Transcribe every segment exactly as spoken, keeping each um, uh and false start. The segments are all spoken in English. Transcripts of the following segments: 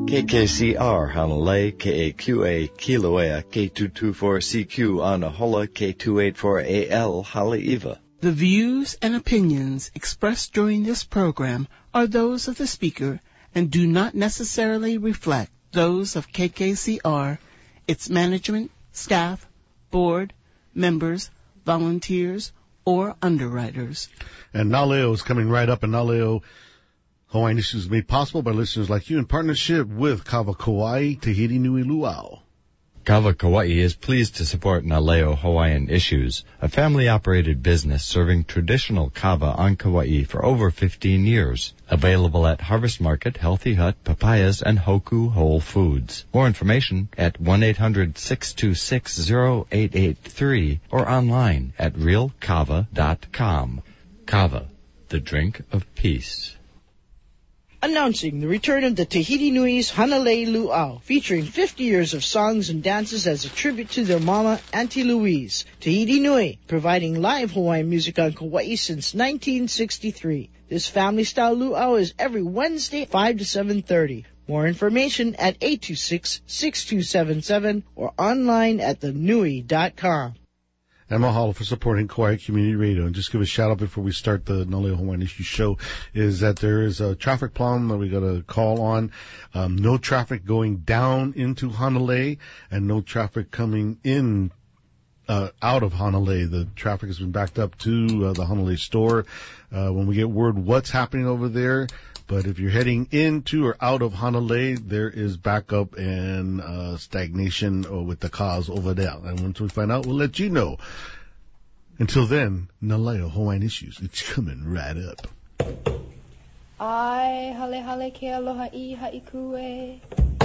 K K C R Hanalei, K A Q A Kilauea, K two two four C Q Anahola, K two eight four A L Haleiwa. The views and opinions expressed during this program are those of the speaker and do not necessarily reflect those of K K C R, its management, staff, board, members, volunteers, or underwriters. And Naleo is coming right up, and Naleo Hawaiian Issues is made possible by listeners like you in partnership with Kava Kauai Tahiti Nui Luau. Kava Kauai is pleased to support Naleo Hawaiian Issues, a family-operated business serving traditional kava on Kauai for over fifteen years. Available at Harvest Market, Healthy Hut, Papayas, and Hoku Whole Foods. More information at one eight hundred six two six zero eight eight three or online at real kava dot com. Kava, the drink of peace. Announcing the return of the Tahiti Nui's Hanalei Luau, featuring fifty years of songs and dances as a tribute to their mama, Auntie Louise. Tahiti Nui, providing live Hawaiian music on Kauai since nineteen sixty-three. This family-style luau is every Wednesday, five to seven thirty. More information at eight two six, six two seven seven or online at the nui dot com. And mahalo for supporting Kauai Community Radio. And just give a shout out before we start the Naleo Hawaiian Issues show is that there is a traffic problem that we got to call on. Um, no traffic going down into Hanalei and no traffic coming in uh, out of Hanalei. The traffic has been backed up to uh, the Hanalei store. Uh, when we get word what's happening over there, but if you're heading into or out of Hanalei, there is backup and uh, stagnation uh, with the cars over there. And once we find out, we'll let you know. Until then, Naleo Hawaiian Issues. It's coming right up. Ai hale hale ke aloha I haikue.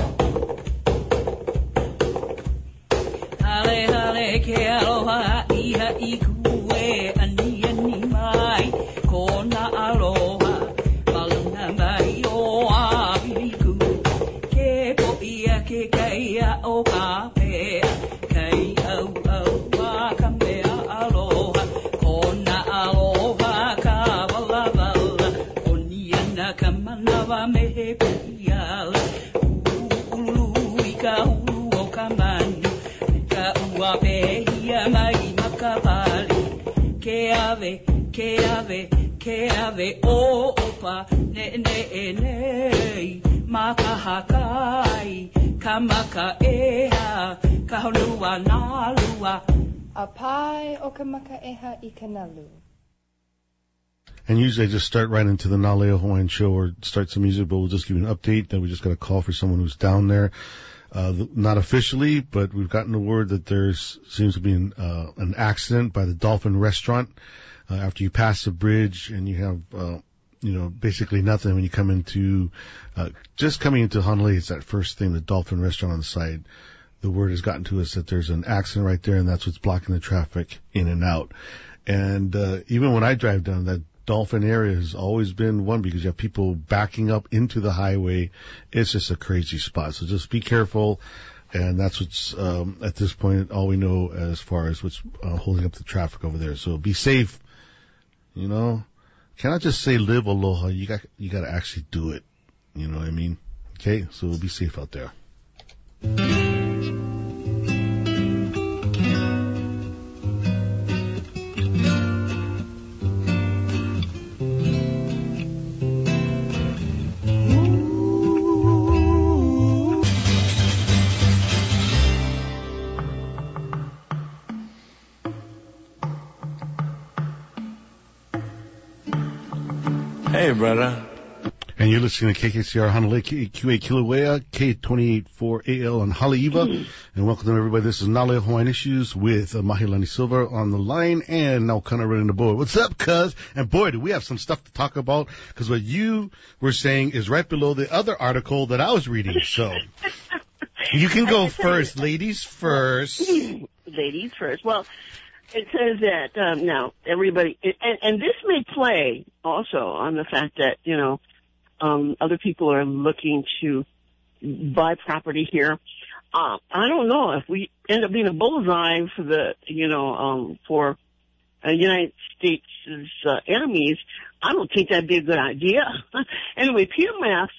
Hale hale ke aloha I haikue. Ani ani mai kona aloha. Mai o ahiku ke poia ke kaia o kape kai au au wa kamea aloha kona aloha ka wala wala oniana kamana wa mehe pia ulu ika ulu o kamani ka ua pehia mai makapali ke ave ke ave ke ave o opa ne ne ne makahakai kamaka eha kahulua nalua apai o kamaka eha ikanalu. And usually I just start right into the Naleo Hawaiian show or start some music, but we'll just give you an update that we just got a call for someone who's down there. Uh, not officially, but we've gotten the word that there's seems to be an, uh, an accident by the Dolphin Restaurant. Uh, after you pass the bridge and you have, uh, you know, basically nothing when you come into, uh, just coming into Hanalei, it's that first thing, the Dolphin Restaurant on the side. The word has gotten to us that there's an accident right there and that's what's blocking the traffic in and out. And, uh, even when I drive down, that Dolphin area has always been one because you have people backing up into the highway. It's just a crazy spot. So just be careful. And that's what's, um, at this point, all we know as far as what's uh, holding up the traffic over there. So be safe. You know, cannot just say live aloha. You got, you got to actually do it. You know what I mean? Okay. So be safe out there. Hey, brother. And you're listening to K K C R Hanalei, K Q A Kilauea, K two eight four A L on Haleiwa. Mm. And welcome to everybody. This is Naleo Hawaiian Issues with uh, Mahilani Silva on the line and now kind of running the board. What's up, cuz? And boy, do we have some stuff to talk about because what you were saying is right below the other article that I was reading. So you can go first. Ladies first. Ladies first. Well, it says that, um, now, everybody, and, and this may play also on the fact that, you know, um, other people are looking to buy property here. Uh, I don't know if we end up being a bullseye for the, you know, um, for uh, United States' uh, enemies. I don't think that'd be a good idea. Anyway, Peter Math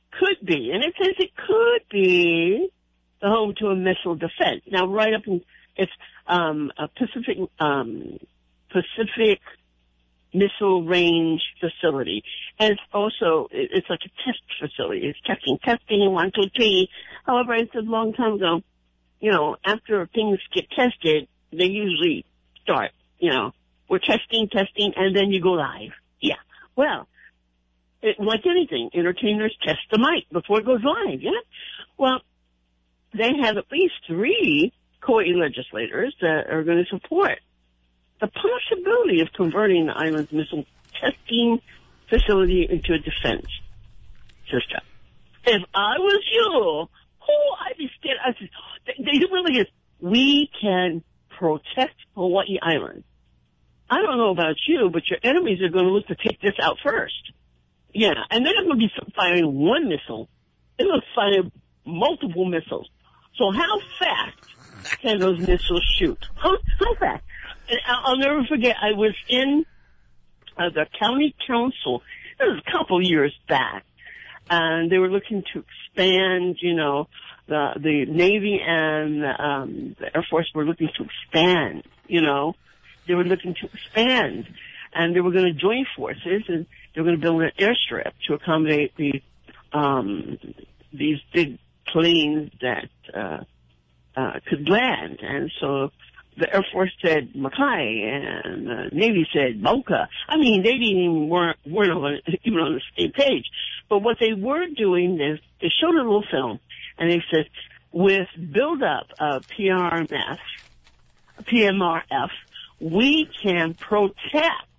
could be, and it says it could be the home to a missile defense. Now, right up in, it's um, a Pacific um, Pacific missile range facility, and it's also it, it's like a test facility. It's testing, testing, one, two, three. However, it's a long time ago. You know, after things get tested, they usually start. You know, we're testing, testing, and then you go live. Yeah. Well, it, like anything, entertainers test the mic before it goes live. Yeah. Well, they have at least three Kauai legislators that are going to support the possibility of converting the island's missile testing facility into a defense system. If I was you, oh, I'd be scared. I said, they really is. We can protect Hawaii Island. I don't know about you, but your enemies are going to look to take this out first. Yeah, and they're not going to be firing one missile. They're going to fire multiple missiles. So how fast can those missiles shoot? How, how fast? And I'll never forget, I was in uh, the county council, it was a couple years back, and they were looking to expand, you know, the the Navy and um, the Air Force were looking to expand, you know. They were looking to expand, and they were going to join forces, and they were going to build an airstrip to accommodate the um, these big planes that uh, uh, could land. And so the Air Force said Makai, and the Navy said Boca. I mean, they didn't even weren't, weren't on, even on the same page. But what they were doing is they showed a little film, and they said, with build-up of P R M F, P M R F, we can protect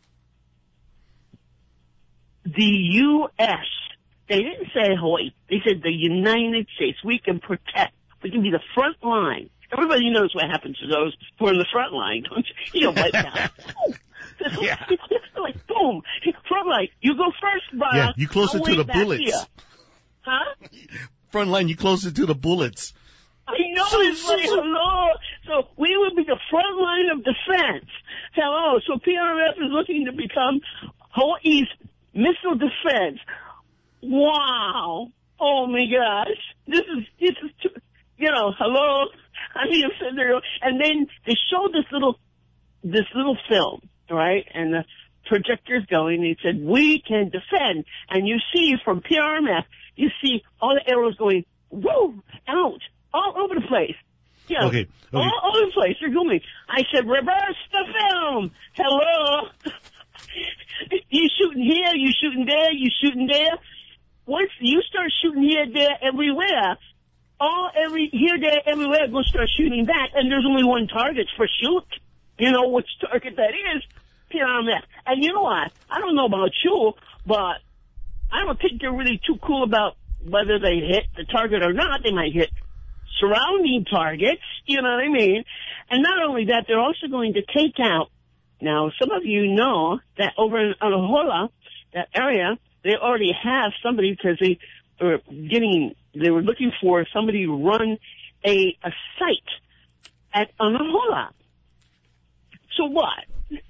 the U S They didn't say Hawaii. They said the United States. We can protect. We can be the front line. Everybody knows what happens to those who are in the front line, don't you? You know, wipe out. Yeah. Like, boom. Front line. You go first, Brian. Yeah, you closer I'll to wait the back bullets. here. Huh? Front line, you closer to the bullets. I know it's like, hello. So we would be the front line of defense. Hello. So P R F is looking to become Hawaii's missile defense. Wow. Oh my gosh. This is, this is, too, you know, hello. I mean, I'm sitting there, and then they show this little, this little film, right? And the projector's going, and he said, we can defend. And you see from P R M F, you see all the arrows going, woo, out, all over the place. Yeah, okay, okay. all over the place. They're going. I said, reverse the film. Hello. You shooting here, you shooting there, you shooting there. Once you start shooting here, there, everywhere, all every here, there, everywhere, go start shooting back, and there's only one target for shoot. You know which target that is? P R M F. And you know what? I don't know about you, but I don't think they're really too cool about whether they hit the target or not. They might hit surrounding targets, you know what I mean? And not only that, they're also going to take out, now some of you know that over in Anahola, that area, they already have somebody because they were getting, they were looking for somebody to run a, a site at Anahola. So what?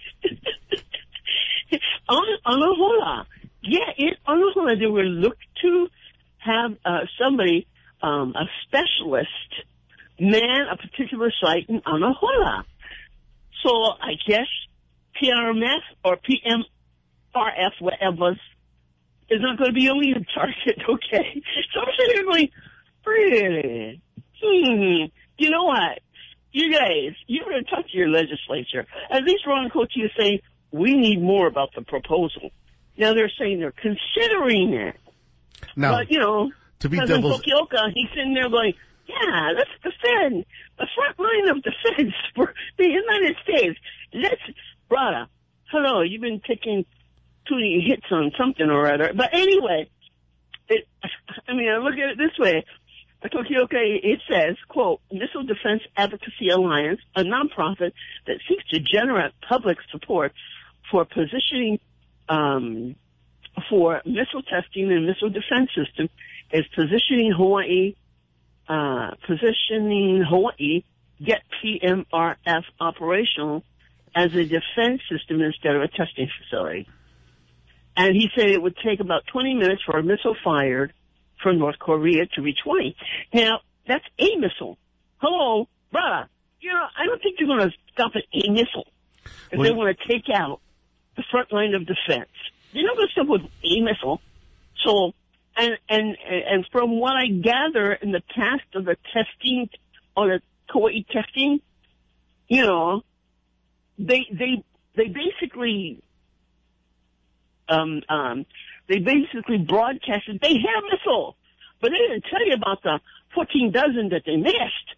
on Anahola. Yeah, in Anahola, they were looked to have uh, somebody, um, a specialist, man a particular site in Anahola. So I guess P R M F or P M R F, whatever, is not going to be only a target, okay? So I'm sitting there going, really? Hmm, you know what? You guys, you better talk to your legislature. At least Ron Kochi is saying, we need more about the proposal. Now they're saying they're considering it. Now, but, you know, to be President devil's... Tokioka, he's sitting there going, yeah, let's defend the front line of defense for the United States. Let's, brother, hello, you've been taking too many hits on something or other. But anyway, it, I mean, I look at it this way. Tokioka, it says, quote, Missile Defense Advocacy Alliance, a nonprofit that seeks to generate public support for positioning, um, for missile testing and missile defense system, is positioning Hawaii, uh, positioning Hawaii, get P M R F operational as a defense system instead of a testing facility. And he said it would take about twenty minutes for a missile fired for North Korea to reach Hawaii. Now, that's a missile. Hello, bruh. You know, I don't think they're going to stop at a missile if Well, they want to take out the front line of defense. They're not going to stop with a missile. So, and, and, and from what I gather in the past of the testing, or the Kauai testing, you know, they, they, they basically, um, um, they basically broadcasted they had a missile, but they didn't tell you about the fourteen dozen that they missed.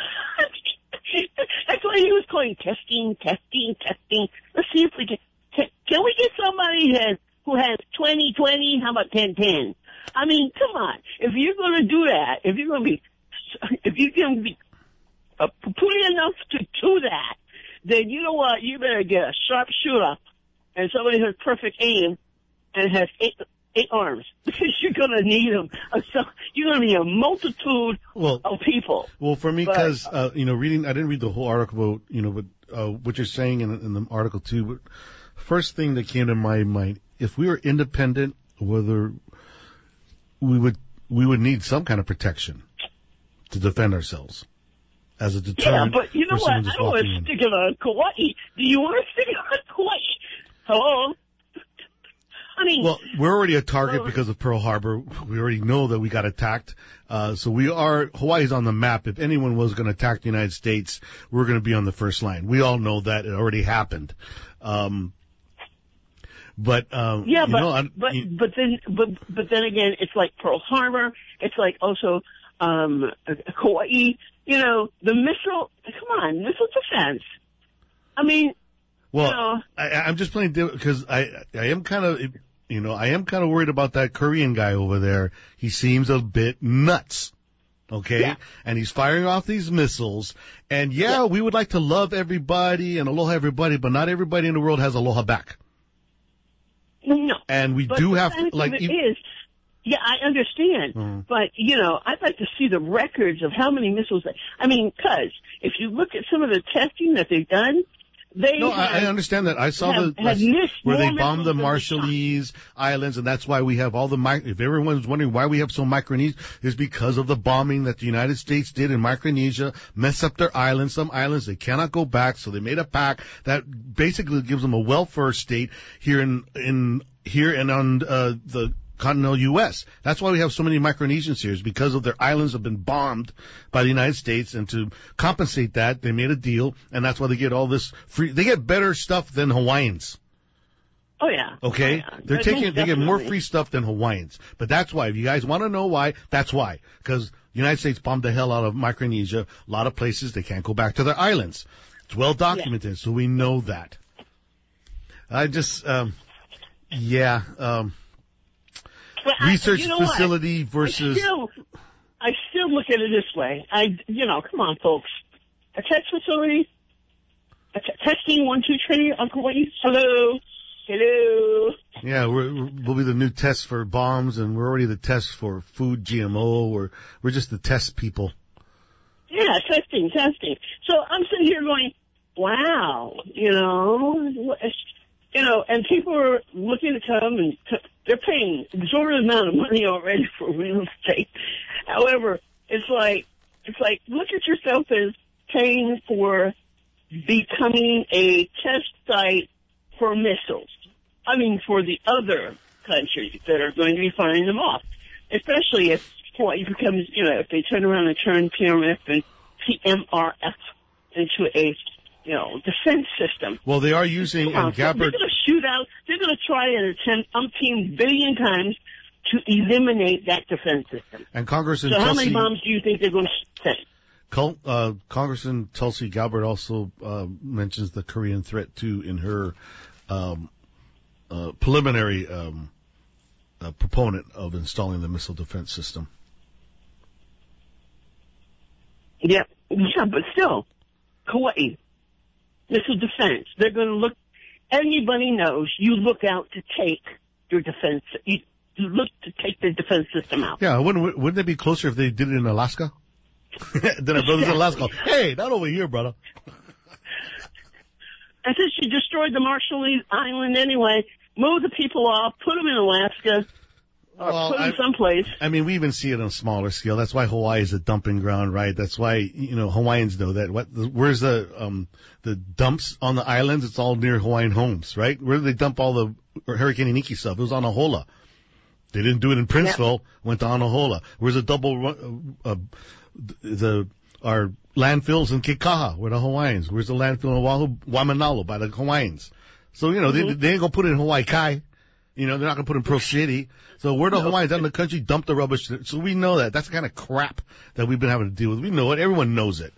That's why he was calling testing, testing, testing. Let's see if we can, can, can we get somebody who has, who has twenty twenty? How about ten ten? I mean, come on. If you're going to do that, if you're going to be, if you can be uh, pretty enough to do that, then you know what? You better get a sharpshooter and somebody who has perfect aim and has eight, eight arms, because you're going to need them. So you're going to need a multitude Well, of people. Well, for me, But- because, uh, you know, reading, I didn't read the whole article, but, you know, but, uh, what you're saying in, in the article too, but first thing that came to my mind, if we were independent, whether we would, we would need some kind of protection to defend ourselves as a Yeah, deterrent. but you know for what? someone I just don't want walking to in. stick it on Kauai. Do you want to stick it on Kauai? Hello? I mean, Well, we're already a target Well- because of Pearl Harbor. We already know that we got attacked. Uh, so we are, Hawaii's on the map. If anyone was going to attack the United States, we're going to be on the first line. We all know that. It already happened. Um, but, um, yeah, you but know, I, but you- but then but but then again, it's like Pearl Harbor. It's like also um Kauai. You know, the missile. Come on, missile defense. I mean, well, you know, I, I'm just playing because I, I am kind of, you know, I am kind of worried about that Korean guy over there. He seems a bit nuts. Okay. Yeah. And he's firing off these missiles. And yeah, Yeah. we would like to love everybody and aloha everybody, but not everybody in the world has aloha back. no. And we But do the have, fact like, of it e- is, yeah, I understand. Mhm. But, you know, I'd like to see the records of how many missiles they, I mean, cause if you look at some of the testing that they've done, they no, I, have, I understand that. I saw have, the, have missed where they more bombed the missiles than they Marshallese Islands, and that's why we have all the, mi- if everyone's wondering why we have so Micronesia, is because of the bombing that the United States did in Micronesia, mess up their islands, some islands they cannot go back, so they made a pact that basically gives them a welfare state here in, in, here and on, uh, the continental U S. That's why we have so many Micronesians here, is because of their islands have been bombed by the United States, and to compensate that, they made a deal, and that's why they get all this free, they get better stuff than Hawaiians. Oh yeah. Okay? Oh, yeah. They're Most taking, they get more definitely. free stuff than Hawaiians. But that's why. If you guys want to know why, that's why. Because the United States bombed the hell out of Micronesia. A lot of places, they can't go back to their islands. It's well documented, so we know that. I just, um, yeah, um, But I- research you know what? facility versus, I still, I still look at it this way. I, you know, come on, folks. A test facility, a t- testing one, two, three, Uncle Wayne. Hello, hello. yeah, we're, we'll be the new test for bombs, and we're already the test for food G M O. We're, we're just the test people. Yeah, testing, testing. So I'm sitting here going, wow, you know, you know, and people are looking to come and t- they're paying exorbitant amount of money already for real estate. However, it's like, it's like, look at yourself as paying for becoming a test site for missiles. I mean, for the other countries that are going to be firing them off, especially if Hawaii becomes, you know, if they turn around and turn P M F and P M R F into a, you know, defense system. Well, they are using, Come on, and so they're Gabbard, going to shoot out, they're going to try and attempt umpteen billion times to eliminate that defense system. and Congressman So how many Tulsi, bombs do you think they're going to send? Col- uh, Congressman Tulsi Gabbard also uh, mentions the Korean threat too in her um, uh, preliminary um, uh, proponent of installing the missile defense system. Yeah, yeah, but still, Kauai, missile defense, they're going to look, anybody knows you look out to take your defense, you, you look to take the defense system out. Yeah, wouldn't wouldn't it be closer if they did it in Alaska? Then our brothers in Alaska, hey, not over here, brother. And since you destroyed the Marshallese Island anyway, move the people off, put them in Alaska. or Well, put them I- someplace. I mean, we even see it on a smaller scale. That's why Hawaii is a dumping ground, right? That's why, you know, Hawaiians know that. What, where's the, um, the dumps on the islands? It's all near Hawaiian homes, right? Where do they dump all the Hurricane Iniki stuff? It was on Ahola. They didn't do it in Princeville, went to Anahola. Where's the double, uh, uh, the, our landfills in Kekaha, where the Hawaiians. Where's the landfill in Oahu? Waimanalo, by the Hawaiians. So, you know, Mm-hmm. they, they ain't gonna put it in Hawaii Kai. You know, they're not gonna put it in Pearl City. So where the Hawaiians out in the country dump the rubbish. So we know that. That's the kind of crap that we've been having to deal with. We know it. Everyone knows it.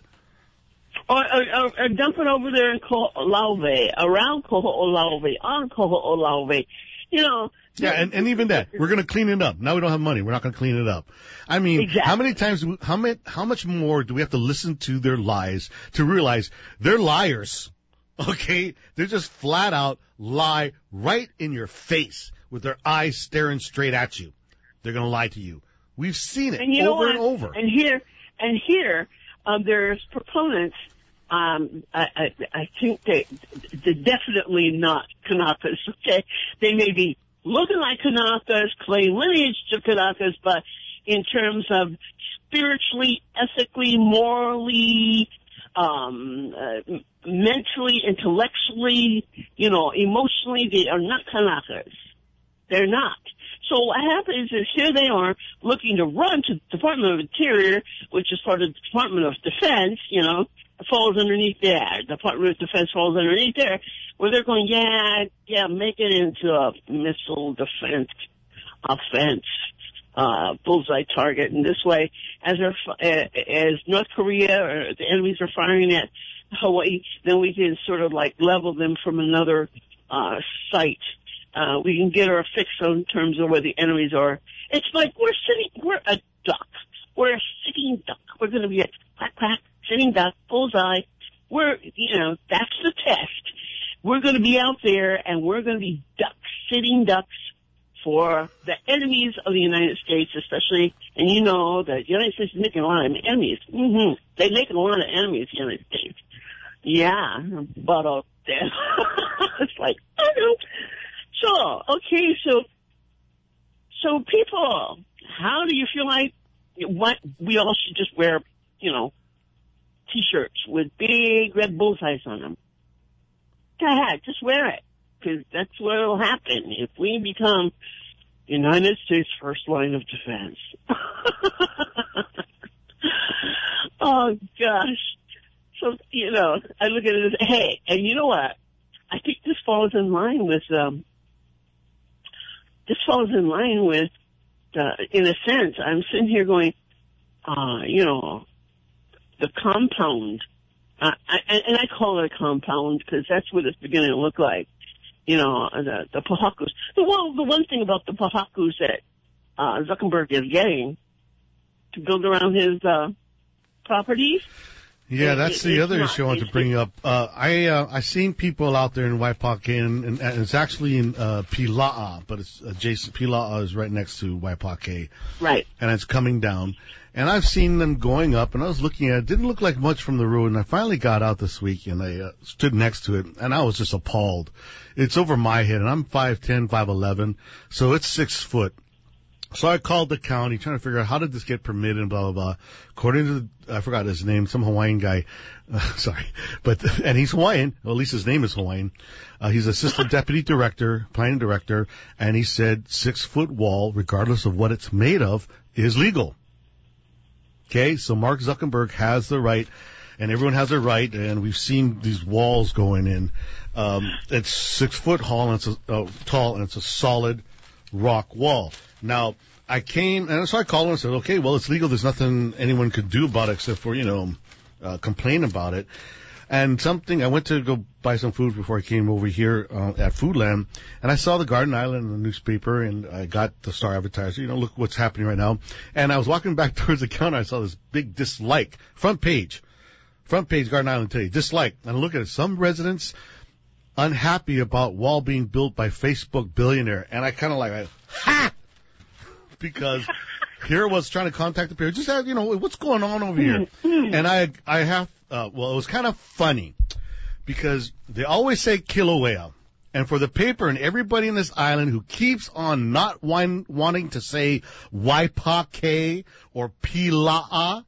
Or, or, or dump it over there in Koho'olawe, around Koho'olawe, on Koho'olawe. You know. Yeah, and, and even that, we're going to clean it up. Now we don't have money. We're not going to clean it up. I mean, Exactly. how many times, do we- how many, how much more do we have to listen to their lies to realize they're liars? Okay? They're just flat out lie right in your face with their eyes staring straight at you. They're going to lie to you. We've seen it And you know over what? and over. And here, and here, um, there's proponents. Um, I, I, I think they, they're definitely not Kanakas. Okay, they may be looking like Kanakas, claim lineage to Kanakas, but in terms of spiritually, ethically, morally, um, uh, mentally, intellectually, you know, emotionally, they are not Kanakas. They're not. So what happens is here they are looking to run to the Department of Interior, which is part of the Department of Defense, you know, falls underneath there. The Department of Defense falls underneath there, where they're going, yeah, yeah, make it into a missile defense offense, uh, bullseye target. And this way, as they're, as North Korea or the enemies are firing at Hawaii, then we can sort of like level them from another, uh, site. Uh, we can get our fix in terms of where the enemies are. It's like we're sitting, we're a duck. We're a sitting duck. We're going to be a quack, quack, sitting duck, bullseye. We're, you know, that's the test. We're going to be out there and we're going to be ducks, sitting ducks for the enemies of the United States, especially, and you know that the United States is making a lot of enemies. Mm-hmm. They're making a lot of enemies, the United States. Yeah, but uh, it's like, I don't know. So, okay, so, so people, how do you feel like what we all should just wear, you know, t-shirts with big red bullseyes on them? Go ahead, just wear it, because that's what will happen if we become United States first line of defense. Oh, gosh. So, you know, I look at it as, hey, and you know what? I think this falls in line with, um, this falls in line with, uh, in a sense, I'm sitting here going, uh, you know, the compound, uh, I, and I call it a compound because that's what it's beginning to look like. You know, the, the Pahakus. The one, the one thing about the Pahakus that, uh, Zuckerberg is getting to build around his, uh, properties. Yeah, It- that's it- the it's other not- issue I want to it's- bring up. Uh, I, uh, I seen people out there in Waipakai, and, and, and it's actually in, uh, Pila'a, but it's adjacent. Pila'a is right next to Waipakai, Right. and it's coming down. And I've seen them going up, and I was looking at it. Didn't look like much from the road, and I finally got out this week, and I uh, stood next to it, and I was just appalled. It's over my head, and I'm five ten, five eleven, so it's six foot. So I called the county trying to figure out how did this get permitted and blah, blah, blah. According to, the, I forgot his name, some Hawaiian guy, uh, sorry, but, and he's Hawaiian, well, at least his name is Hawaiian. Uh, he's assistant deputy director, planning director, and he said six foot wall, regardless of what it's made of, is legal. Okay, so Mark Zuckerberg has the right, and everyone has a right, and we've seen these walls going in. Um, it's six foot tall, and it's a, uh, tall, and it's a solid rock wall. Now, I came, and so I called him and said, okay, well, it's legal. There's nothing anyone could do about it except for, you know, uh, complain about it. And something, I went to go buy some food before I came over here uh, at Foodland, and I saw the Garden Island in the newspaper, and I got the Star Advertiser, you know, look what's happening right now. And I was walking back towards the counter, I saw this big dislike, front page, front page Garden Island today, dislike. And I look at it, some residents unhappy about wall being built by Facebook billionaire. And I kind of like, ha! Because here I was trying to contact the parent, just ask, you know, what's going on over here? And I, I have, uh, well, it was kind of funny because they always say Kilauea. And for the paper and everybody in this island who keeps on not wine, wanting to say Waipake or Pila'a,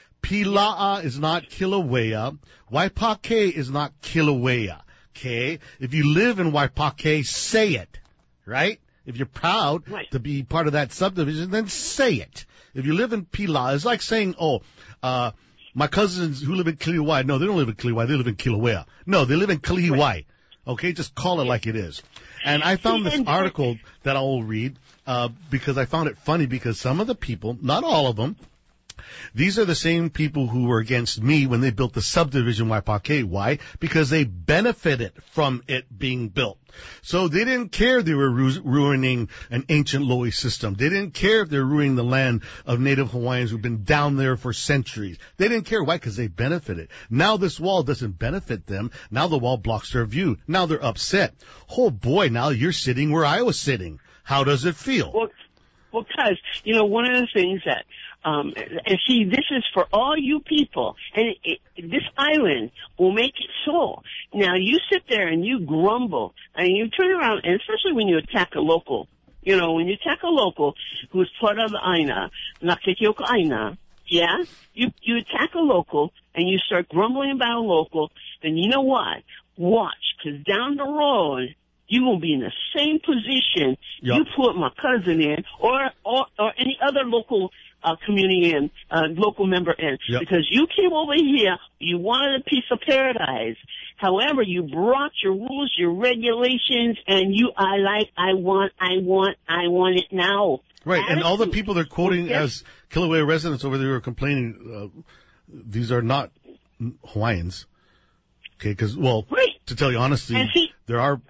Pila'a is not Kilauea. Waipake is not Kilauea. Okay? If you live in Waipake, say it. Right? If you're proud right. to be part of that subdivision, then say it. If you live in Pila'a, it's like saying, oh, uh, my cousins who live in Kiliwai. No, they don't live in Kiliwai. They live in Kilauea. No, they live in Kiliwai. Right. Okay? Just call it like it is. And I found this article that I will read, uh, because I found it funny because some of the people, not all of them, these are the same people who were against me when they built the subdivision Waipake. Why? Because they benefited from it being built. So they didn't care they were ru- ruining an ancient Lo'i system. They didn't care if they're ruining the land of Native Hawaiians who've been down there for centuries. They didn't care. Why? Because they benefited. Now this wall doesn't benefit them. Now the wall blocks their view. Now they're upset. Oh boy, now you're sitting where I was sitting. How does it feel? Well, well, cause, you know, one of the things that Um, and see, this is for all you people, and it, it, this island will make it so. Now, you sit there and you grumble, and you turn around, and especially when you attack a local, you know, when you attack a local who's part of the Aina, Nakekioka Aina, yeah, you, you attack a local, and you start grumbling about a local, then you know what? Watch, because down the road, you're going to be in the same position yep. you put my cousin in, or, or, or any other local Uh, community in, uh, local member in. Yep. Because you came over here, you wanted a piece of paradise. However, you brought your rules, your regulations, and you, I like, I want, I want, I want it now. Right, Attitude. and all the people they're quoting Yes. as Kilauea residents over there are complaining, uh, these are not Hawaiians. Okay, because, well, right. to tell you honestly, he, there are,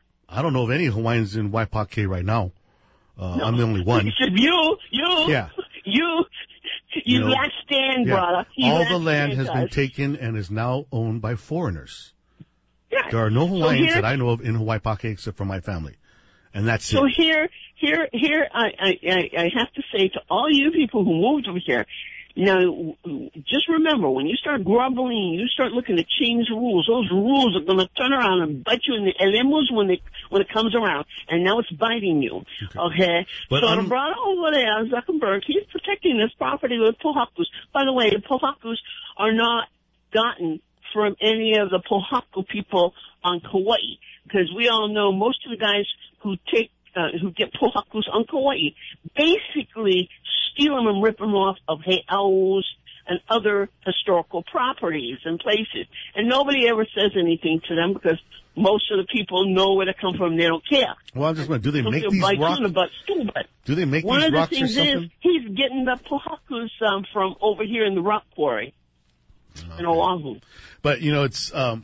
I don't know of any Hawaiians in Waipake right now. Uh, no. I'm the only one. You, you, Yeah. you, you, You know, last stand, yeah. brother. You all last the land stand, has guys. been taken and is now owned by foreigners. Yeah. There are no So Hawaiians here- that I know of in Hawaii Pake except for my family. And that's So it. here, here, here, I, I, I I have to say to all you people who moved over here, now, just remember, when you start grumbling, you start looking to change the rules, those rules are going to turn around and bite you in the elemos when they, when it comes around. And now it's biting you. Okay. Okay? But so I'm- the brother over there, Zuckerberg, he's protecting this property with Pohakus. By the way, the Pohakus are not gotten from any of the Pohaku people on Kauai. Because we all know most of the guys who take Uh, who get pohakus on Kauai, basically steal them and rip them off of heiaus and other historical properties and places. And nobody ever says anything to them because most of the people know where they come from. They don't care. Well, I'm just wondering, do they make Something these bites you rocks? in the butt, too, but Do they make one these of the rocks or things something? is he's getting the pohakus um, from over here in the rock quarry Okay. in Oahu. But, you know, it's, um,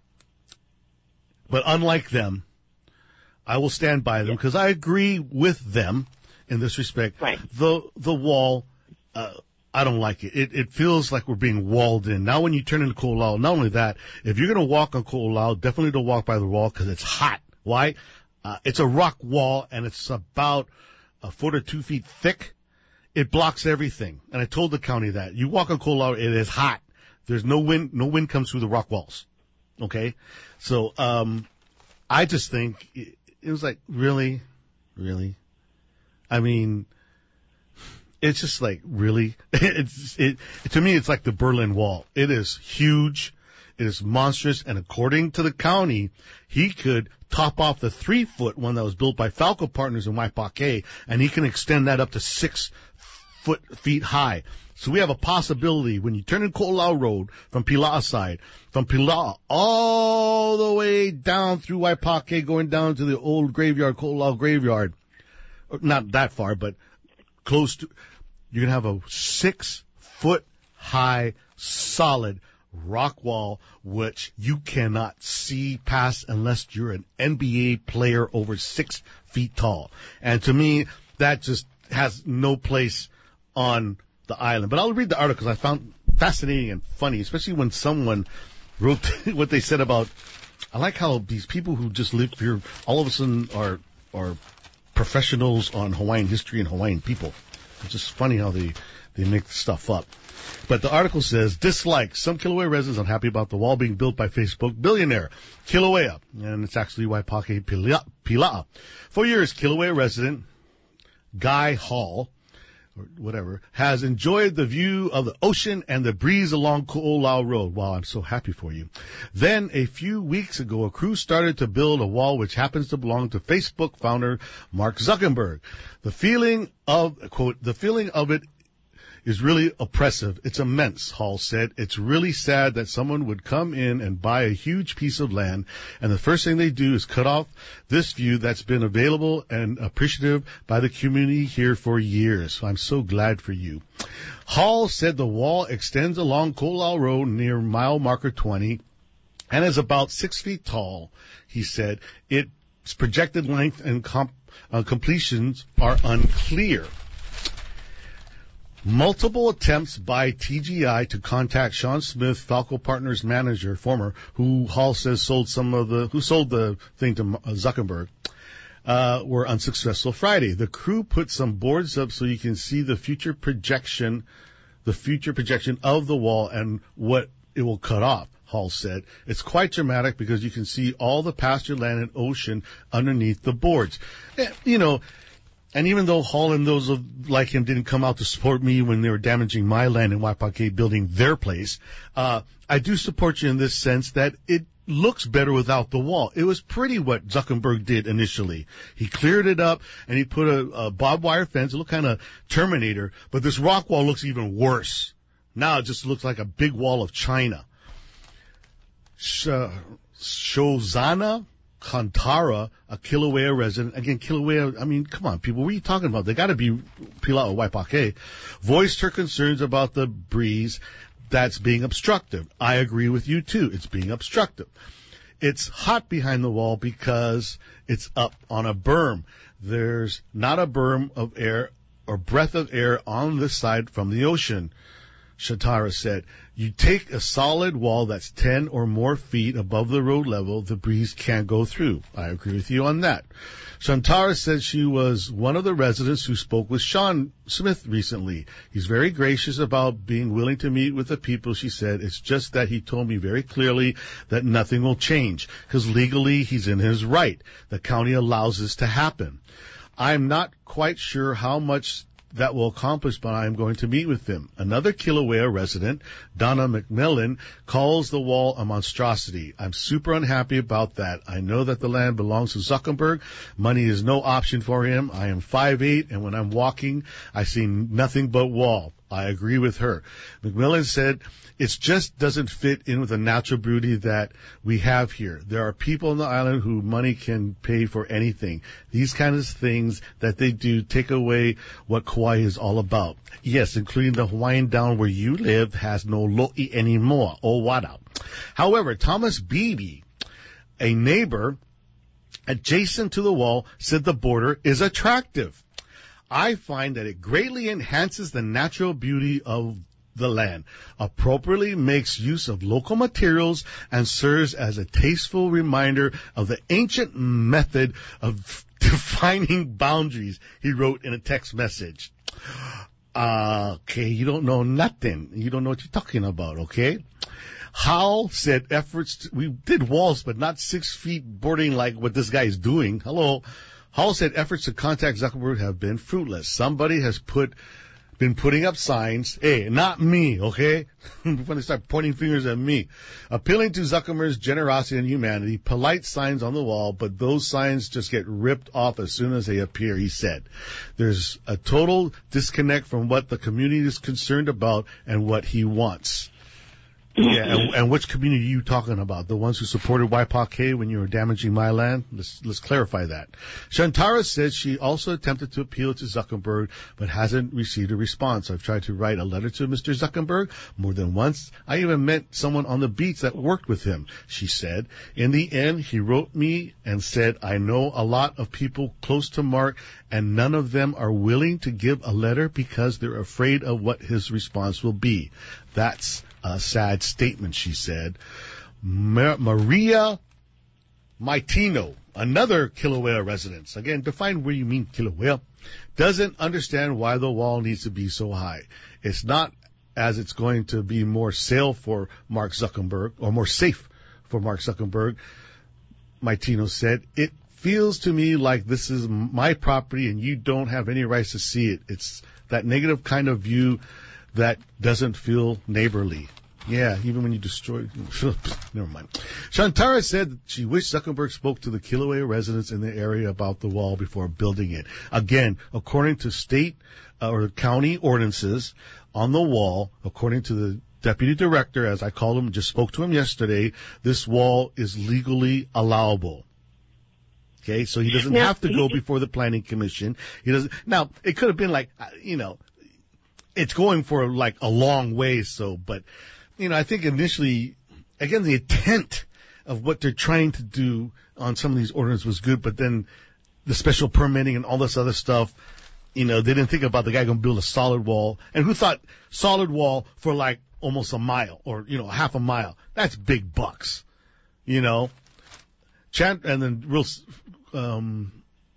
but unlike them, I will stand by them because I agree with them in this respect. Right. The, the wall, uh, I don't like it. It, it feels like we're being walled in. Now when you turn into Ko'olau, not only that, if you're going to walk on Ko'olau, definitely don't walk by the wall because it's hot. Why? Uh, it's a rock wall and it's about a foot or two feet thick. It blocks everything. And I told the county that. You walk on Ko'olau, it is hot. There's no wind, no wind comes through the rock walls. Okay? So, um, I just think it, it was like, really? Really? I mean, it's just like, really? It's, it, to me, it's like the Berlin Wall. It is huge. It is monstrous. And according to the county, he could top off the three foot one that was built by Falco Partners in Waipake, and he can extend that up to six foot feet high. So we have a possibility when you turn in Ko'olau Road from Pila'a side, from Pila'a all the way down through Waipake, going down to the old graveyard, Ko'olau graveyard. Not that far, but close to, you're going to have a six foot high, solid rock wall, which you cannot see past unless you're an N B A player over six feet tall. And to me, that just has no place on the island. But I'll read the article because I found fascinating and funny, especially when someone wrote what they said about, I like how these people who just live here all of a sudden are, are professionals on Hawaiian history and Hawaiian people. It's just funny how they, they make stuff up. But the article says, dislike. Some Kilauea residents unhappy about the wall being built by Facebook billionaire Kilauea. And it's actually Waipake Pila'a. For years, Kilauea resident Guy Hall, or whatever, has enjoyed the view of the ocean and the breeze along Ko'olau Road. Wow, I'm so happy for you. Then, a few weeks ago, a crew started to build a wall which happens to belong to Facebook founder Mark Zuckerberg. The feeling of, quote, the feeling of it is really oppressive. It's immense, Hall said. It's really sad that someone would come in and buy a huge piece of land, and the first thing they do is cut off this view that's been available and appreciative by the community here for years. So I'm so glad for you. Hall said the wall extends along Ko'olau Road near mile marker twenty and is about six feet tall. He said its projected length and comp, uh, completions are unclear. Multiple attempts by T G I to contact Sean Smith, Falco Partners manager, former, who Hall says sold some of the, who sold the thing to Zuckerberg, uh, were unsuccessful Friday. The crew put some boards up so you can see the future projection, the future projection of the wall and what it will cut off, Hall said. It's quite dramatic because you can see all the pasture land and ocean underneath the boards. You know, and even though Hall and those of, like him didn't come out to support me when they were damaging my land in Waipake building their place, uh, I do support you in this sense that it looks better without the wall. It was pretty what Zuckerberg did initially. He cleared it up and he put a, a barbed wire fence. It looked kind of Terminator, but this rock wall looks even worse. Now it just looks like a big wall of China. Sh- Shozana Kantara, a Kilauea resident, again, Kilauea, I mean, come on, people, what are you talking about? They gotta be Pila'a or Waipake, voiced her concerns about the breeze that's being obstructive. I agree with you too. It's being obstructive. It's hot behind the wall because it's up on a berm. There's not a berm of air or breath of air on this side from the ocean, Shatara said. You take a solid wall that's ten or more feet above the road level, the breeze can't go through. I agree with you on that. Shantara said she was one of the residents who spoke with Sean Smith recently. He's very gracious about being willing to meet with the people, she said. It's just that he told me very clearly that nothing will change, because legally he's in his right. The county allows this to happen. I'm not quite sure how much that will accomplish, but I am going to meet with them. Another Kilauea resident, Donna McMillan, calls the wall a monstrosity. I'm super unhappy about that. I know that the land belongs to Zuckerberg. Money is no option for him. I am five eight, and when I'm walking, I see nothing but wall. I agree with her. McMillan said, it just doesn't fit in with the natural beauty that we have here. There are people on the island who money can pay for anything. These kinds of things that they do take away what Kauai is all about. Yes, including the Hawaiian Down where you live has no lo'i anymore. Oh, wada. However, Thomas Beebe, a neighbor adjacent to the wall, said the border is attractive. I find that it greatly enhances the natural beauty of the land, appropriately makes use of local materials, and serves as a tasteful reminder of the ancient method of defining boundaries, he wrote in a text message. Uh, okay, you don't know nothing. You don't know what you're talking about, okay? Howell said efforts, to, we did walls, but not six feet boarding like what this guy is doing. Hello. Hall said efforts to contact Zuckerberg have been fruitless. Somebody has put, been putting up signs. Hey, not me, okay? When they start pointing fingers at me. Appealing to Zuckerberg's generosity and humanity, polite signs on the wall, but those signs just get ripped off as soon as they appear, he said. There's a total disconnect from what the community is concerned about and what he wants. Yeah, and, and which community are you talking about? The ones who supported Waipake when you were damaging my land? Let's, let's clarify that. Shantara said she also attempted to appeal to Zuckerberg, but hasn't received a response. I've tried to write a letter to Mister Zuckerberg more than once. I even met someone on the beach that worked with him, she said. In the end, he wrote me and said, I know a lot of people close to Mark, and none of them are willing to give a letter because they're afraid of what his response will be. That's a sad statement, she said. Ma- Maria Maitino, Another Kilauea resident, again, define where you mean Kilauea, doesn't understand why the wall needs to be so high. It's not as it's going to be more safe for Mark Zuckerberg, or more safe for Mark Zuckerberg. Maitino said, it feels to me like this is my property and you don't have any rights to see it. It's that negative kind of view that doesn't feel neighborly. Yeah, even when you destroy, never mind. Shantara said that she wished Zuckerberg spoke to the Kilauea residents in the area about the wall before building it. Again, according to state uh, or county ordinances on the wall, according to the deputy director, as I called him, just spoke to him yesterday, this wall is legally allowable. Okay, so he doesn't now, have to go he, before the planning commission. He doesn't. Now, it could have been like, you know, it's going for like a long way, so, but, you know, I think initially, again, the intent of what they're trying to do on some of these ordinances was good, but then the special permitting and all this other stuff, you know, they didn't think about the guy going to build a solid wall. And who thought solid wall for like almost a mile or, you know, half a mile? That's big bucks, you know. Chant, and then real, um,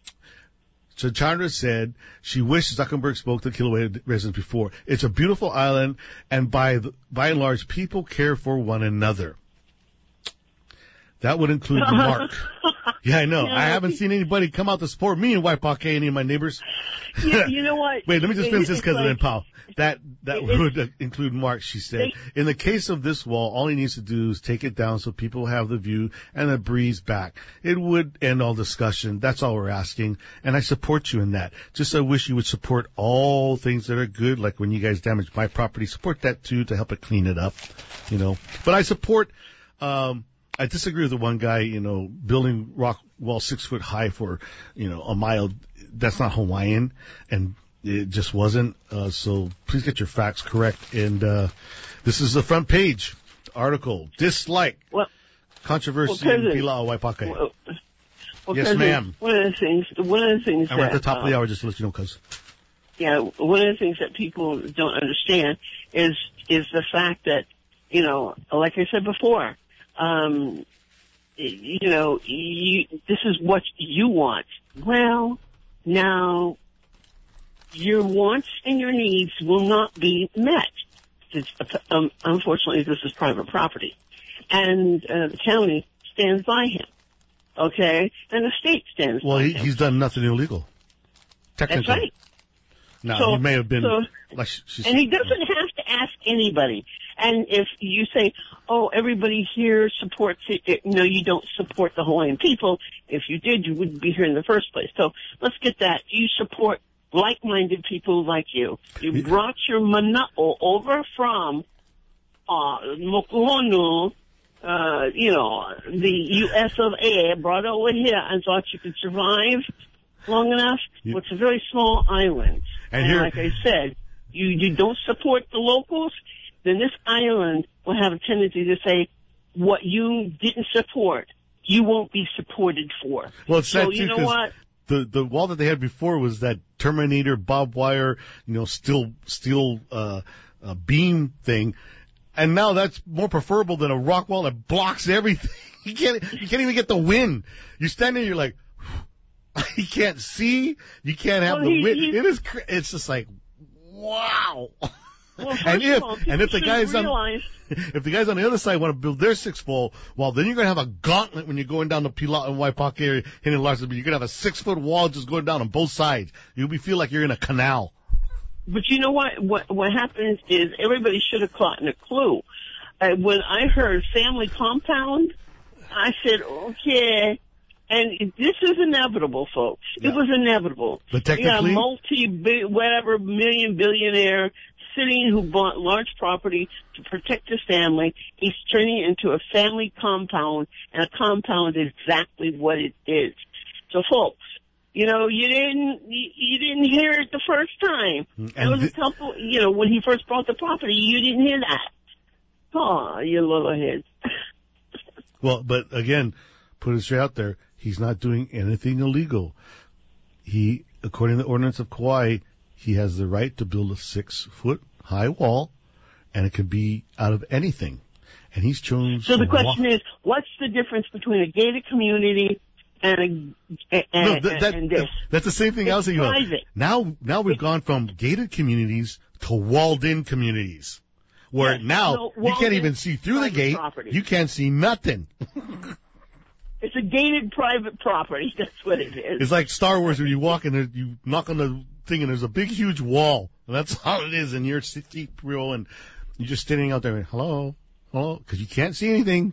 so Chandra said she wished Zuckerberg spoke to Kilauea residents before. It's a beautiful island, and by the, by and large, people care for one another. That would include the Mark. Yeah, I know. Yeah, I haven't seen anybody come out to support me in Waipakai, any of my neighbors. You, you know what? Wait, let me just It- finish this, it's cousin like- and pal. That that it- would include Mark, she said. They- In the case of this wall, all he needs to do is take it down so people have the view and the breeze back. It would end all discussion. That's all we're asking. And I support you in that. Just I wish you would support all things that are good, like when you guys damage my property, support that too to help it clean it up, you know. But I support, um, I disagree with the one guy, you know, building rock wall six foot high for, you know, a mile. That's not Hawaiian, and it just wasn't. Uh, so please get your facts correct. And uh, this is the front page article. Dislike Well, controversy well, in President, Pilao, Waipakai. well, well, Yes, President, ma'am. One of the things, one of the things And we're at that, the top of the uh, hour, just to let you know, cuz. yeah, one of the things that people don't understand is is the fact that, you know, like I said before, um, you know, you, this is what you want. Well, now your wants and your needs will not be met. It's, um, unfortunately, this is private property, and uh, the county stands by him. Okay, and the state stands Well, by he, him. he's done nothing illegal. Technically. That's right. Now, So- he may have been, so- like she she And he said. doesn't have to ask anybody. And if you say, oh, everybody here supports it, it, no, you don't support the Hawaiian people. If you did, you wouldn't be here in the first place. So let's get that. You support like-minded people like you. You brought your mana'o over from uh, Mokuhonu, uh, you know, the U S of A, brought it over here and thought you could survive long enough. You- Well, it's a very small island. And And, here- like I said, you, you don't support the locals, then this island will have a tendency to say, what you didn't support, you won't be supported for. Well, it's so sad, you too, know 'cause what? The the wall that they had before was that Terminator barbed wire, you know, steel steel uh, uh beam thing, and now that's more preferable than a rock wall that blocks everything. You can't you can't even get the wind. You stand there, you're like, you can't see, you can't have Well, the he- wind. he- It is cra- it's just like, wow. Well, first and if of all, and people if the should guys on realize, if the guys on the other side want to build their six full, well, then you're going to have a gauntlet when you're going down the Pila and Waipakai area, hitting Larson. You're going to have a six foot wall just going down on both sides. You'll be feel like you're in a canal. but you know what? What what happens is everybody should have caught a clue. Uh, when I heard family compound, I said, okay. And this is inevitable, folks. Yeah. It was inevitable. But You got a technically, multi, whatever, million billionaire sitting who bought large property to protect his family. He's turning it into a family compound, and a compound is exactly what it is. So, folks, you know, you didn't, you, you didn't hear it the first time. And There was a thi- couple, you know, when he first bought the property, you didn't hear that. Oh, you little heads. well, but again, put it straight out there. He's not doing anything illegal. He, according to the ordinance of Kauai, he has the right to build a six foot high wall, and it could be out of anything. And he's chosen. So the to question walk- is, what's the difference between a gated community and, and, No, that, that, and this. that's the same thing It's I was thinking about. private. Now, now we've It's- gone from gated communities to walled-in communities, where Yes, now no, you can't walled-in even see through the private gate. property. You can't see nothing. It's a gated private property. That's what it is. It's like Star Wars when you walk in there, you knock on the thing and there's a big, huge wall. And that's all it is. And you're sitting real and you're just standing out there and, hello, hello, because you can't see anything.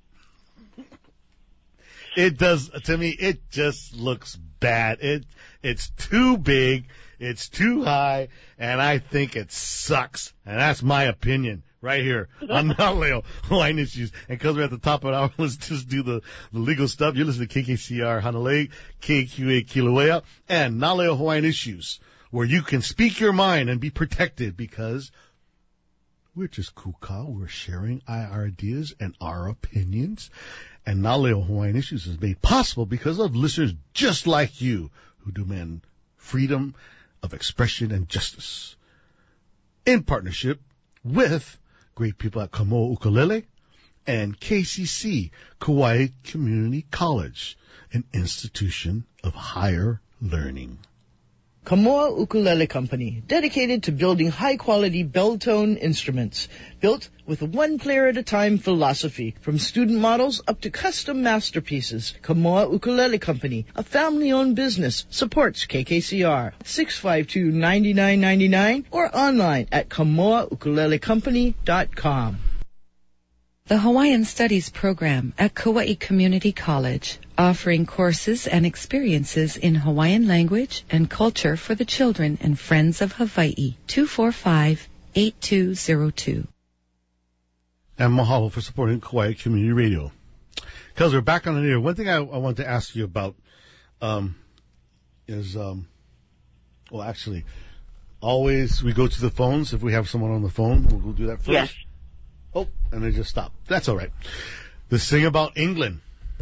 It does, to me, it just looks bad. It, it's too big. It's too high. And I think it sucks. And that's my opinion. Right here on Naleo Hawaiian Issues. And because we're at the top of the hour, let's just do the, the legal stuff. You listen to K K C R Hanalei, K Q A Kilauea, and Naleo Hawaiian Issues, where you can speak your mind and be protected because we're just kuka. We're sharing our ideas and our opinions. And Naleo Hawaiian Issues is made possible because of listeners just like you who demand freedom of expression and justice. In partnership with great people at Kamoa Ukulele and K C C, Kauai Community College, an institution of higher learning. Kamoa Ukulele Company, dedicated to building high-quality bell-tone instruments, built with a one-player-at-a-time philosophy, from student models up to custom masterpieces. Kamoa Ukulele Company, a family-owned business, supports K K C R, six five two, nine nine nine nine, or online at kamoa ukulele company dot com. The Hawaiian Studies program at Kauai Community College, offering courses and experiences in Hawaiian language and culture for the children and friends of Hawaii. two four five, eight two zero two. And mahalo for supporting Kauai Community Radio. Because we're back on the air, one thing I, I want to ask you about um, is, um, well, actually, always we go to the phones. If we have someone on the phone, we'll, we'll do that first. Yes. Oh, and they just stopped. That's all right. This thing about England.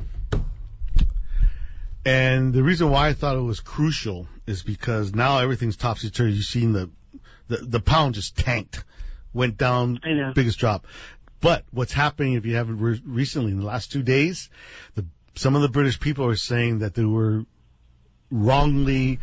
And the reason why I thought it was crucial is because now everything's topsy-turvy. You've seen the, the, the pound just tanked, went down, I know. biggest drop. But what's happening, if you haven't re- recently, in the last two days, the, some of the British people are saying that they were wrongly,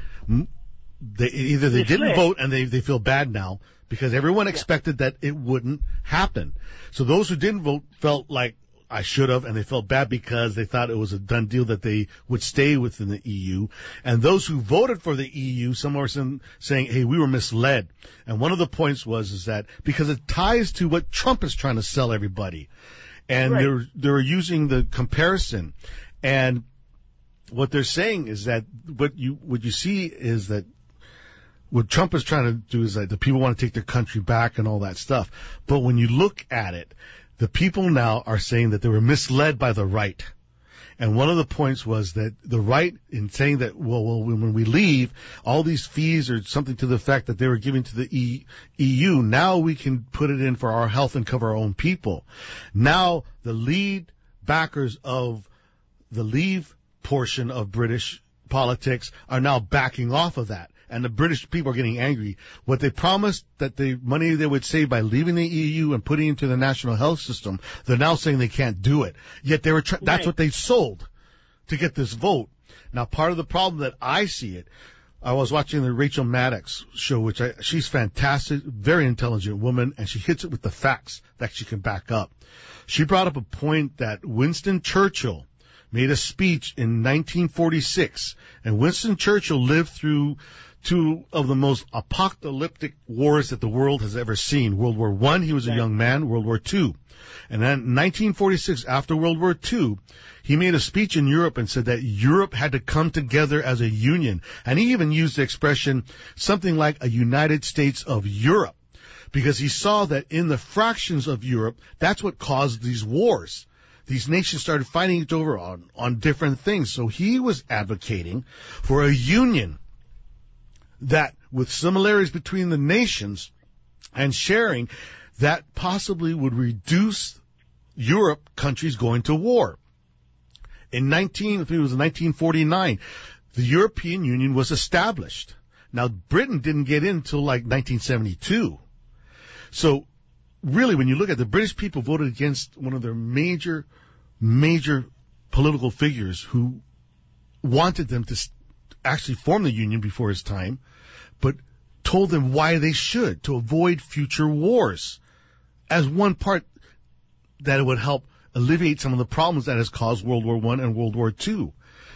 they, either they didn't Misled. vote and they, they feel bad now, because everyone expected that it wouldn't happen. So those who didn't vote felt like I should have, and they felt bad because they thought it was a done deal that they would stay within the E U. And those who voted for the E U, some were saying, hey, we were misled. And one of the points was is that because it ties to what Trump is trying to sell everybody. And Right. they're, they're using the comparison. And what they're saying is that what you, what you see is that what Trump is trying to do is that the people want to take their country back and all that stuff. But when you look at it, the people now are saying that they were misled by the right. And one of the points was that the right, in saying that, well, well, when we leave, all these fees or something to the effect that they were giving to the e- EU, now we can put it in for our health and cover our own people. Now, the lead backers of the Leave portion of British politics are now backing off of that. And the British people are getting angry. What they promised that the money they would save by leaving the E U and putting it into the national health system, they're now saying they can't do it. Yet they were tr- that's Right. what they sold to get this vote. Now, part of the problem that I see it, I was watching the Rachel Maddox show, which I, she's fantastic, very intelligent woman, and she hits it with the facts that she can back up. She brought up a point that Winston Churchill made a speech in nineteen forty-six, and Winston Churchill lived through two of the most apocalyptic wars that the world has ever seen. World War One, he was a young man. World War Two. And then in nineteen forty-six, after World War Two, he made a speech in Europe and said that Europe had to come together as a union. And he even used the expression something like a United States of Europe, because he saw that in the fractions of Europe, that's what caused these wars. These nations started fighting each other on, on different things. So he was advocating for a union that with similarities between the nations and sharing, that possibly would reduce Europe countries going to war. In nineteen, I think it was nineteen forty-nine, the European Union was established. Now, Britain didn't get in until like nineteen seventy-two. So, really, when you look at the British people voted against one of their major, major political figures who wanted them to actually form the Union before his time, but told them why they should, to avoid future wars, as one part that it would help alleviate some of the problems that has caused World War One and World War Two.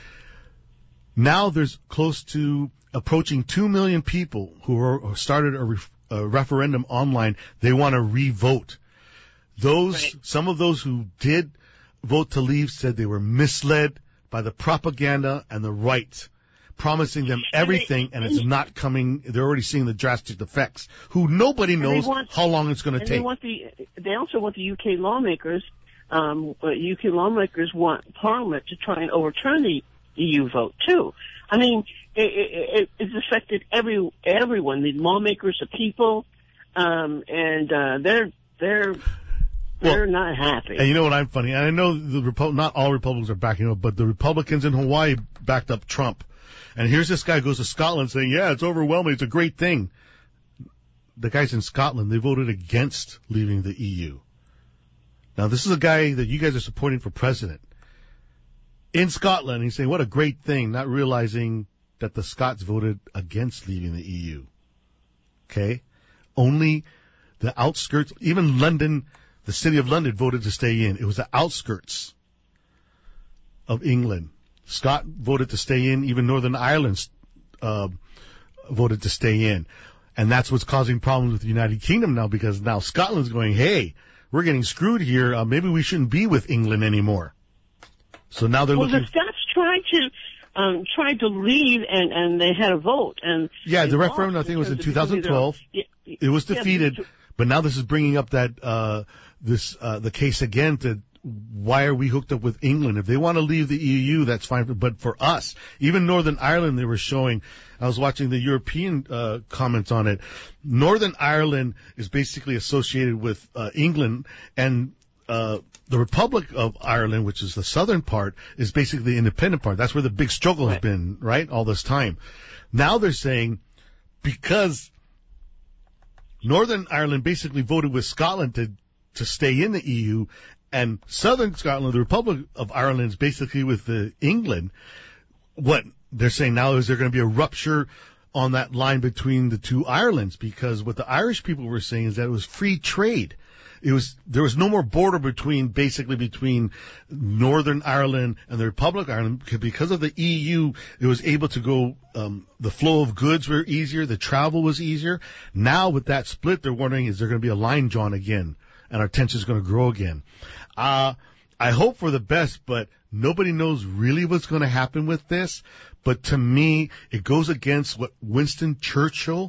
Now there's close to approaching two million people who are, started a, ref, a referendum online. They want to re-vote. Those, right. Some of those who did vote to leave said they were misled by the propaganda and the right, promising them everything, and, they, and it's not coming. They're already seeing the drastic effects. Who nobody knows want, how long it's going to take. They want the. They also want the U K lawmakers. Um, U K lawmakers want Parliament to try and overturn the E U vote too. I mean, it, it, it's affected every everyone. The lawmakers, the people, um, and uh, they're they're. They're well, not happy. And you know what I'm funny? And I know the Repu- not all Republicans are backing up, but the Republicans in Hawaii backed up Trump. And here's this guy goes to Scotland saying, yeah, it's overwhelming. It's a great thing. The guys in Scotland, they voted against leaving the E U. Now, this is a guy that you guys are supporting for president. In Scotland, he's saying, what a great thing, not realizing that the Scots voted against leaving the E U. Okay? Only the outskirts, even London, the city of London voted to stay in. It was the outskirts of England. Scott voted to stay in. Even Northern Ireland uh, voted to stay in. And that's what's causing problems with the United Kingdom now, because now Scotland's going, hey, we're getting screwed here. Uh, maybe we shouldn't be with England anymore. So now they're well, looking... Well, the Scots tried to um, tried to leave, and, and they had a vote. And yeah, the referendum, I think it was in two thousand twelve. Yeah, it was defeated. Yeah, but now this is bringing up that uh, this uh, the case again to why are we hooked up with England? If they want to leave the E U, that's fine. But for us, even Northern Ireland, they were showing. I was watching the European uh, comments on it. Northern Ireland is basically associated with uh, England, and uh, the Republic of Ireland, which is the southern part, is basically the independent part. That's where the big struggle has been, right, all this time. Now they're saying because Northern Ireland basically voted with Scotland to to stay in the E U, and Southern Scotland, the Republic of Ireland, is basically with the England. What they're saying now is there going to be a rupture on that line between the two Irelands, because what the Irish people were saying is that it was free trade. It was, there was no more border between, basically between Northern Ireland and the Republic of Ireland, because of the E U, it was able to go, um, the flow of goods were easier, the travel was easier. Now with that split, they're wondering, is there going to be a line drawn again? And our tension is going to grow again. Uh, I hope for the best, but nobody knows really what's going to happen with this. But to me, it goes against what Winston Churchill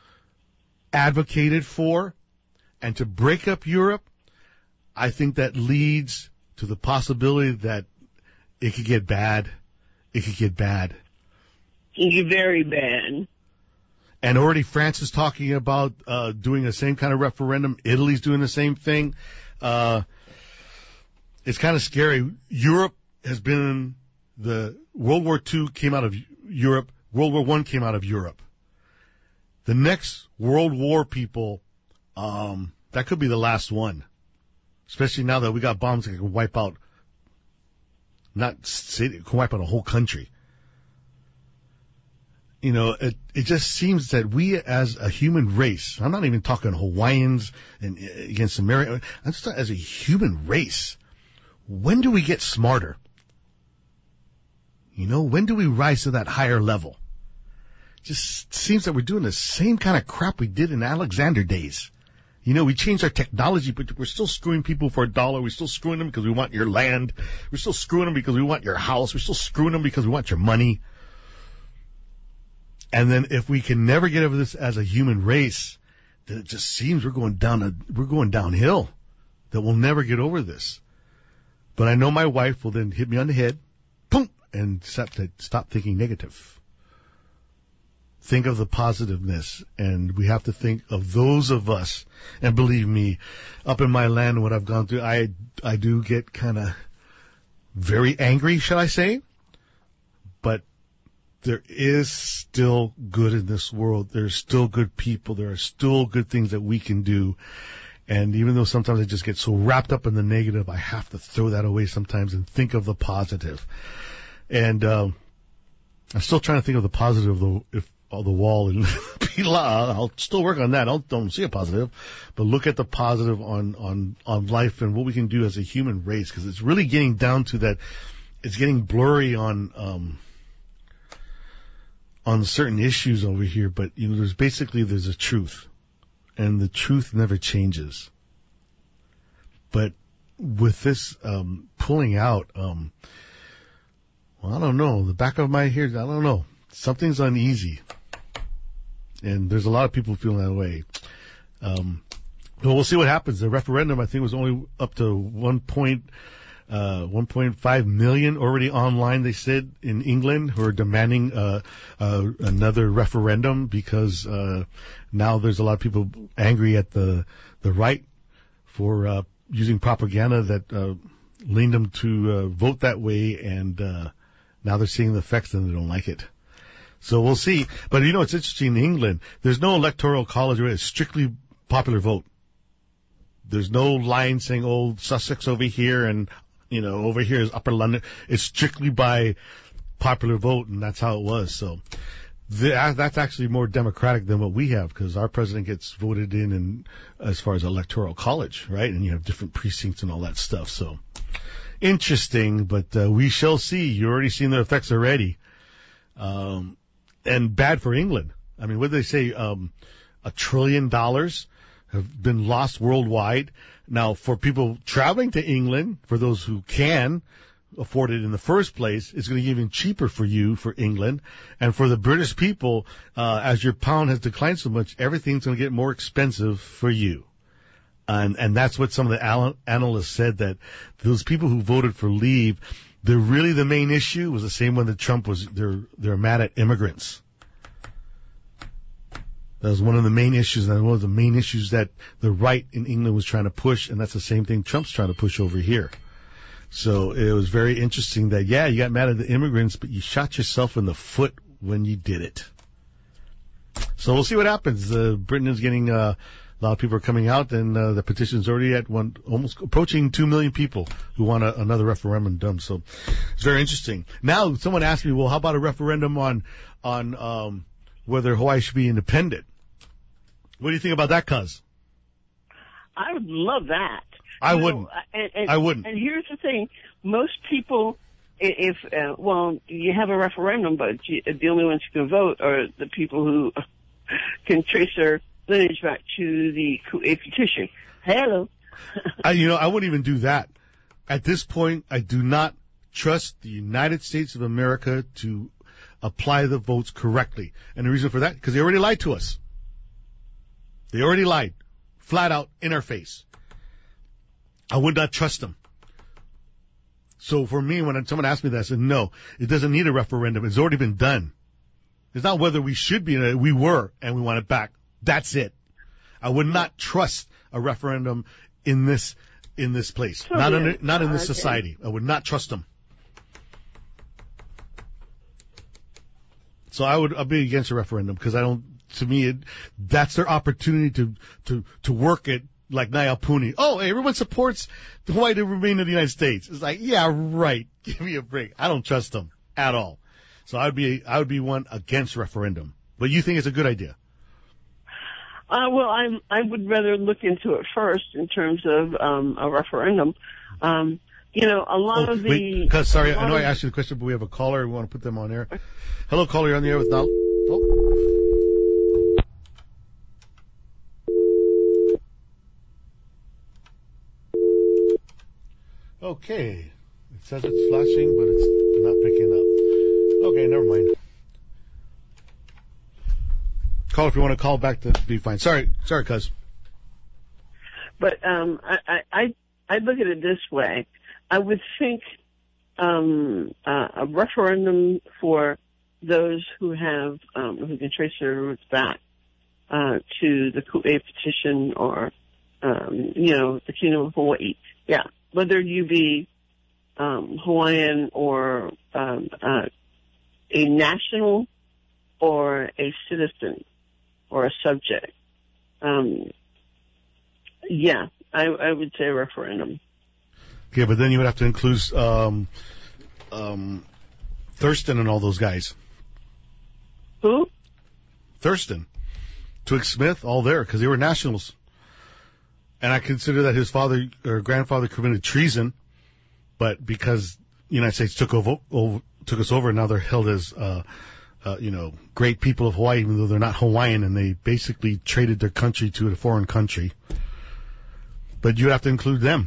advocated for. And to break up Europe, I think that leads to the possibility that it could get bad. It could get bad. It could get very bad. And already France is talking about uh doing the same kind of referendum. Italy's doing the same thing. Uh It's kind of scary. Europe has been, the World War Two came out of Europe. World War One came out of Europe. The next World War, people, um, that could be the last one. Especially now that we got bombs that can wipe out, not city, can wipe out a whole country. You know, it, it just seems that we as a human race, I'm not even talking Hawaiians and against America, I'm just talking as a human race. When do we get smarter? You know, when do we rise to that higher level? Just seems that we're doing the same kind of crap we did in Alexander days. You know, we changed our technology, but we're still screwing people for a dollar. We're still screwing them because we want your land. We're still screwing them because we want your house. We're still screwing them because we want your money. And then if we can never get over this as a human race, then it just seems we're going down a, we're going downhill, that we'll never get over this. But I know my wife will then hit me on the head, boom, and stop, stop thinking negative. Think of the positiveness, and we have to think of those of us. And believe me, up in my land, what I've gone through, I I do get kind of very angry, shall I say? But there is still good in this world. There's still good people. There are still good things that we can do. And even though sometimes I just get so wrapped up in the negative, I have to throw that away sometimes and think of the positive. And um, I'm still trying to think of the positive of the, if, of the wall in Pila. I'll still work on that. I don't, don't see a positive, but look at the positive on, on, on life and what we can do as a human race, because it's really getting down to that. It's getting blurry on, um, on certain issues over here, but you know, there's basically, there's a truth, and the truth never changes. But with this, um, pulling out, um, well, I don't know, the back of my ear, I don't know, something's uneasy. And there's a lot of people feeling that way. Um, well, we'll see what happens. The referendum, I think, was only up to one point, uh, one point five million already online, they said, in England, who are demanding, uh, uh, another referendum because, uh, now there's a lot of people angry at the, the right for, uh, using propaganda that, uh, leaned them to, uh, vote that way, and, uh, now they're seeing the effects and they don't like it. So we'll see. But you know, it's interesting in England, there's no electoral college, it's strictly popular vote. There's no line saying, oh, Sussex over here and, you know, over here is Upper London. It's strictly by popular vote, and that's how it was. So the, that's actually more democratic than what we have, because our president gets voted in, and as far as electoral college, right? And you have different precincts and all that stuff. So interesting, but uh, we shall see. You're already seeing the effects already. Um, and bad for England. I mean, what did they say? Um, a trillion dollars have been lost worldwide. Now, for people traveling to England, for those who can afford it in the first place, it's going to be even cheaper for you for England. And for the British people, uh, as your pound has declined so much, everything's going to get more expensive for you. And, and that's what some of the al- analysts said, that those people who voted for leave, they're really the main issue was the same one that Trump was, they're, they're mad at immigrants. That was one of the main issues, and one of the main issues that the right in England was trying to push, and that's the same thing Trump's trying to push over here. So it was very interesting that, yeah, you got mad at the immigrants, but you shot yourself in the foot when you did it. So we'll see what happens. Uh, Britain is getting, uh, a lot of people are coming out, and uh, the petition's already at one, almost approaching two million people who want a, another referendum done. So it's very interesting. Now, someone asked me, well, how about a referendum on, on, um, whether Hawaii should be independent? What do you think about that, Cuz? I would love that. I You know, wouldn't. and, and, I wouldn't. And here's the thing. Most people, i- if, uh, well, you have a referendum, but you, the only ones who can vote are the people who can trace their lineage back to the Ku'e petition. Hello. I, you know, I wouldn't even do that. At this point, I do not trust the United States of America to apply the votes correctly. And the reason for that, because they already lied to us. They already lied. Flat out in our face. I would not trust them. So for me, when someone asked me that, I said, no, it doesn't need a referendum. It's already been done. It's not whether we should be in it. We were, and we want it back. That's it. I would not trust a referendum in this, in this place. Oh, Not yeah. in, not in this Okay. society. I would not trust them. So I would, I'll be against a referendum, because I don't, to me, it, that's their opportunity to, to, to work it like Nayel Puni. Oh, everyone supports Hawaii to remain in the United States. It's like, yeah, right. Give me a break. I don't trust them at all. So I would be, I would be one against referendum. But you think it's a good idea? Uh, well, I I would rather look into it first in terms of um, a referendum. Um, you know, a lot Oh, of the. wait, cuz sorry, a I lot know I of- asked you the question, but we have a caller. We want to put them on air. Hello, caller. You're on the air with Nal. Oh. Okay. It says it's flashing, but it's not picking up. Okay, never mind. Call if you want to call back to be fine. Sorry, sorry, cuz. But um, I, I I I look at it this way. I would think um, uh, a referendum for those who have um, who can trace their roots back uh, to the Ku'e petition or um, you know the Kingdom of Hawaii. Yeah, whether you be um, Hawaiian or um, uh, a national or a citizen or a subject. Um, yeah, I, I would say referendum. Okay, but then you would have to include um, um, Thurston and all those guys. Who? Thurston, Twig Smith, all there because they were nationals. And I consider that his father or grandfather committed treason, but because the United States took over, over took us over, now they're held as, uh, uh, you know, great people of Hawaii, even though they're not Hawaiian, and they basically traded their country to a foreign country. But you have to include them.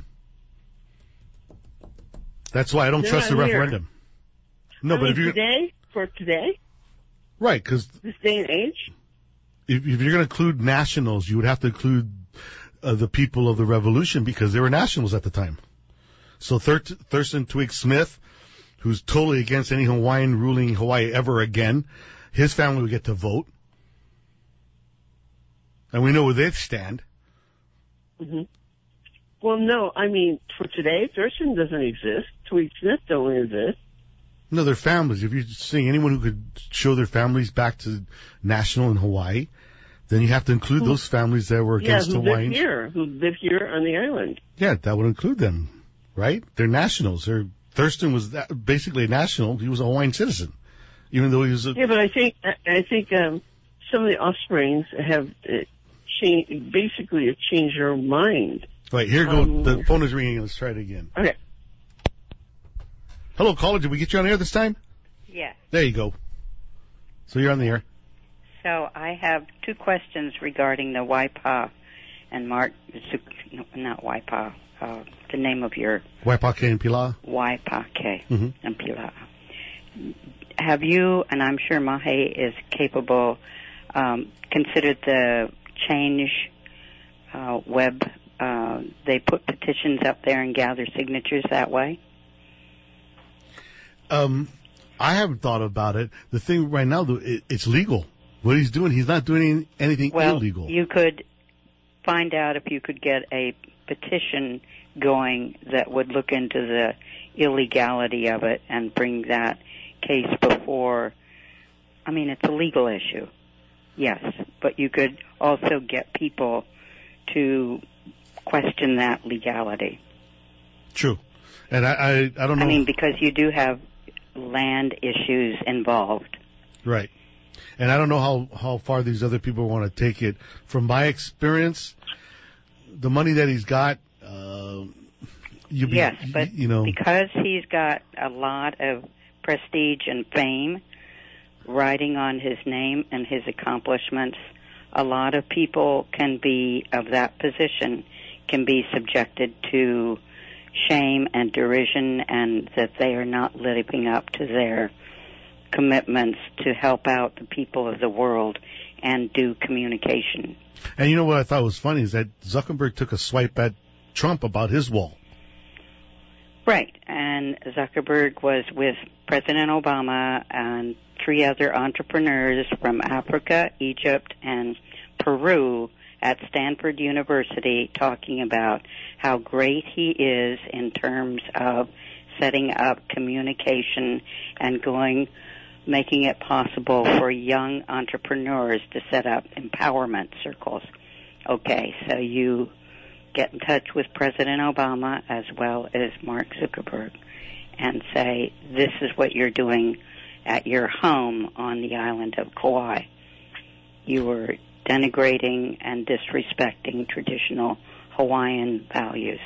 That's why I don't They're trust the not here. referendum. No, I but mean, if you today, for today, right, because this day and age, if, if you're going to include nationals, you would have to include uh, the people of the revolution because they were nationals at the time. So Thur- Thurston Twig Smith, who's totally against any Hawaiian ruling Hawaii ever again, his family would get to vote. And we know where they stand. hmm Well, no, I mean, for today, Thurston doesn't exist. Twig Smith don't exist. No, their families. If you're seeing anyone who could show their families back to national in Hawaii, then you have to include Who- those families that were Yeah, against who live Hawaiians. here, who live here on the island. Yeah, that would include them, right? They're nationals. They're, Thurston was that, basically a national. He was a Hawaiian citizen, even though he was a... Yeah, but I think I I think um, some of the offsprings have uh, changed, basically have changed their mind. Right, here go. Um, The phone is ringing. Let's try it again. Okay. Hello, caller. Did we get you on air this time? Yes. There you go. So you're on the air. So I have two questions regarding the Waipa and Mark, no, not Waipa, uh, the name of your Waipake and Pila. Waipake Mhm. and Pila. Have you, and I'm sure Mahe is capable, um, considered the change uh, web? Uh, they put petitions up there and gather signatures that way? Um, I haven't thought about it. The thing right now, though, it, it's legal. What he's doing, he's not doing any, anything Well, illegal. you could find out if you could get a petition going that would look into the illegality of it and bring that case before. I mean, it's a legal issue, yes, but you could also get people to question that legality. True. And I, I, I don't know. I mean, because you do have land issues involved. Right. And I don't know how, how far these other people want to take it. From my experience, the money that he's got, uh, you be, Yes, but you know, because he's got a lot of prestige and fame riding on his name and his accomplishments, a lot of people can be of that position, can be subjected to shame and derision, and that they are not living up to their commitments to help out the people of the world and do communication. and you know what I thought was funny is that Zuckerberg took a swipe at Trump about his wall. Right, and Zuckerberg was with President Obama and three other entrepreneurs from Africa, Egypt, and Peru at Stanford University talking about how great he is in terms of setting up communication and going, making it possible for young entrepreneurs to set up empowerment circles. Okay, so you get in touch with President Obama as well as Mark Zuckerberg and say, this is what you're doing at your home on the island of Kauai. You are denigrating and disrespecting traditional Hawaiian values.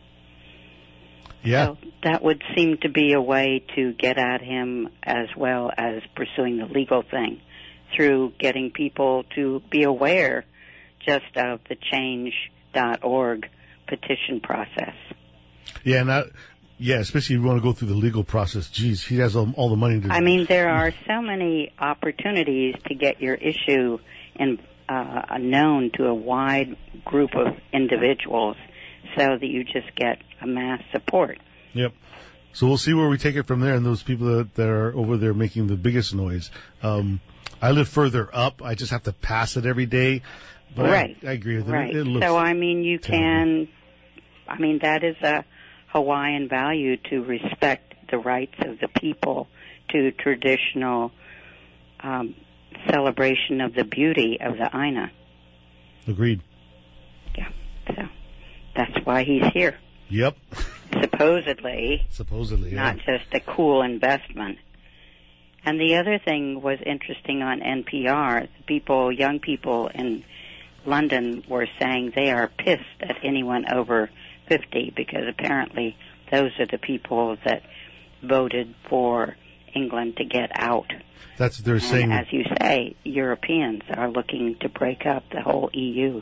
Yeah. So that would seem to be a way to get at him as well as pursuing the legal thing through getting people to be aware just of the change dot org petition process. Yeah, and I, yeah, especially if you want to go through the legal process. Geez, he has all, all the money to. I mean, there are so many opportunities to get your issue in, uh, known to a wide group of individuals so that you just get a mass support. Yep. So we'll see where we take it from there and those people that, that are over there making the biggest noise. Um, I live further up. I just have to pass it every day. But right. I, I agree with right. it. It looks so, I mean, you terrible. can, I mean, that is a Hawaiian value to respect the rights of the people to traditional um, celebration of the beauty of the Aina. Agreed. Yeah. So that's why he's here. Yep. Supposedly. Supposedly, yeah. Not just a cool investment. And the other thing was interesting on N P R. People, young people in London were saying they are pissed at anyone over fifty because apparently those are the people that voted for England to get out. That's what they're and saying. As you say, Europeans are looking to break up the whole E U.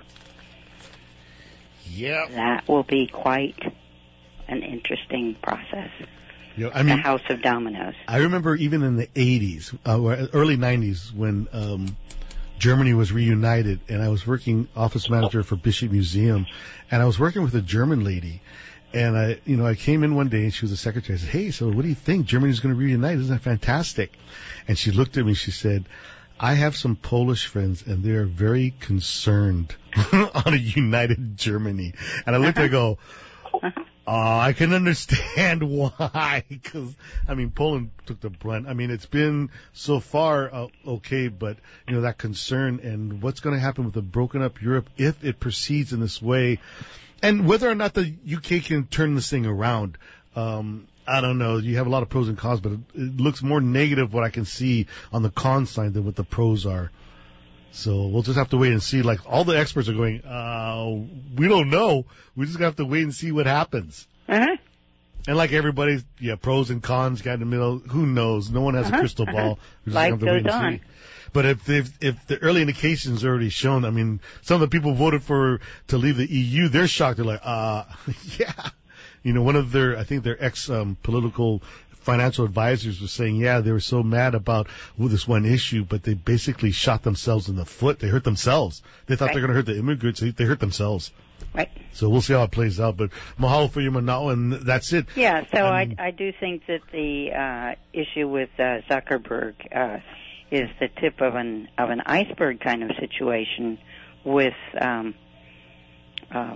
Yeah. That will be quite an interesting process. You know, I mean, the House of Dominoes. I remember even in the eighties, uh, or early nineties, when um, Germany was reunited, and I was working office manager for Bishop Museum, and I was working with a German lady, and I, you know, I came in one day and she was a secretary. I said, "Hey, so what do you think? Germany's going to reunite? Isn't that fantastic?" And she looked at me. She said, "I have some Polish friends, and they're very concerned on a united Germany." And I looked at her and go, Oh, I can understand why, because, I mean, Poland took the brunt. I mean, it's been so far uh, okay, but, you know, that concern and what's going to happen with the broken up Europe if it proceeds in this way, and whether or not the U K can turn this thing around, um, I don't know. You have a lot of pros and cons, but it, it looks more negative what I can see on the con side than what the pros are. So we'll just have to wait and see. Like, all the experts are going, uh, we don't know. We just have to wait and see what happens. Uh-huh. And like everybody's, yeah, pros and cons got in the middle. Who knows? No one has uh-huh. a crystal ball. Uh-huh. We just Life have to goes wait and on. see. But if, if if the early indications are already shown, I mean, some of the people voted for to leave the E U. They're shocked. They're like, uh, yeah. You know, one of their, I think their ex um, political financial advisors was saying, yeah, they were so mad about well, this one issue, but they basically shot themselves in the foot. They hurt themselves. They thought right. they were going to hurt the immigrants. They, they hurt themselves. Right. So we'll see how it plays out. But mahalo for your manao, and that's it. Yeah, so um, I, I do think that the uh, issue with uh, Zuckerberg uh, is the tip of an of an iceberg kind of situation with um, uh,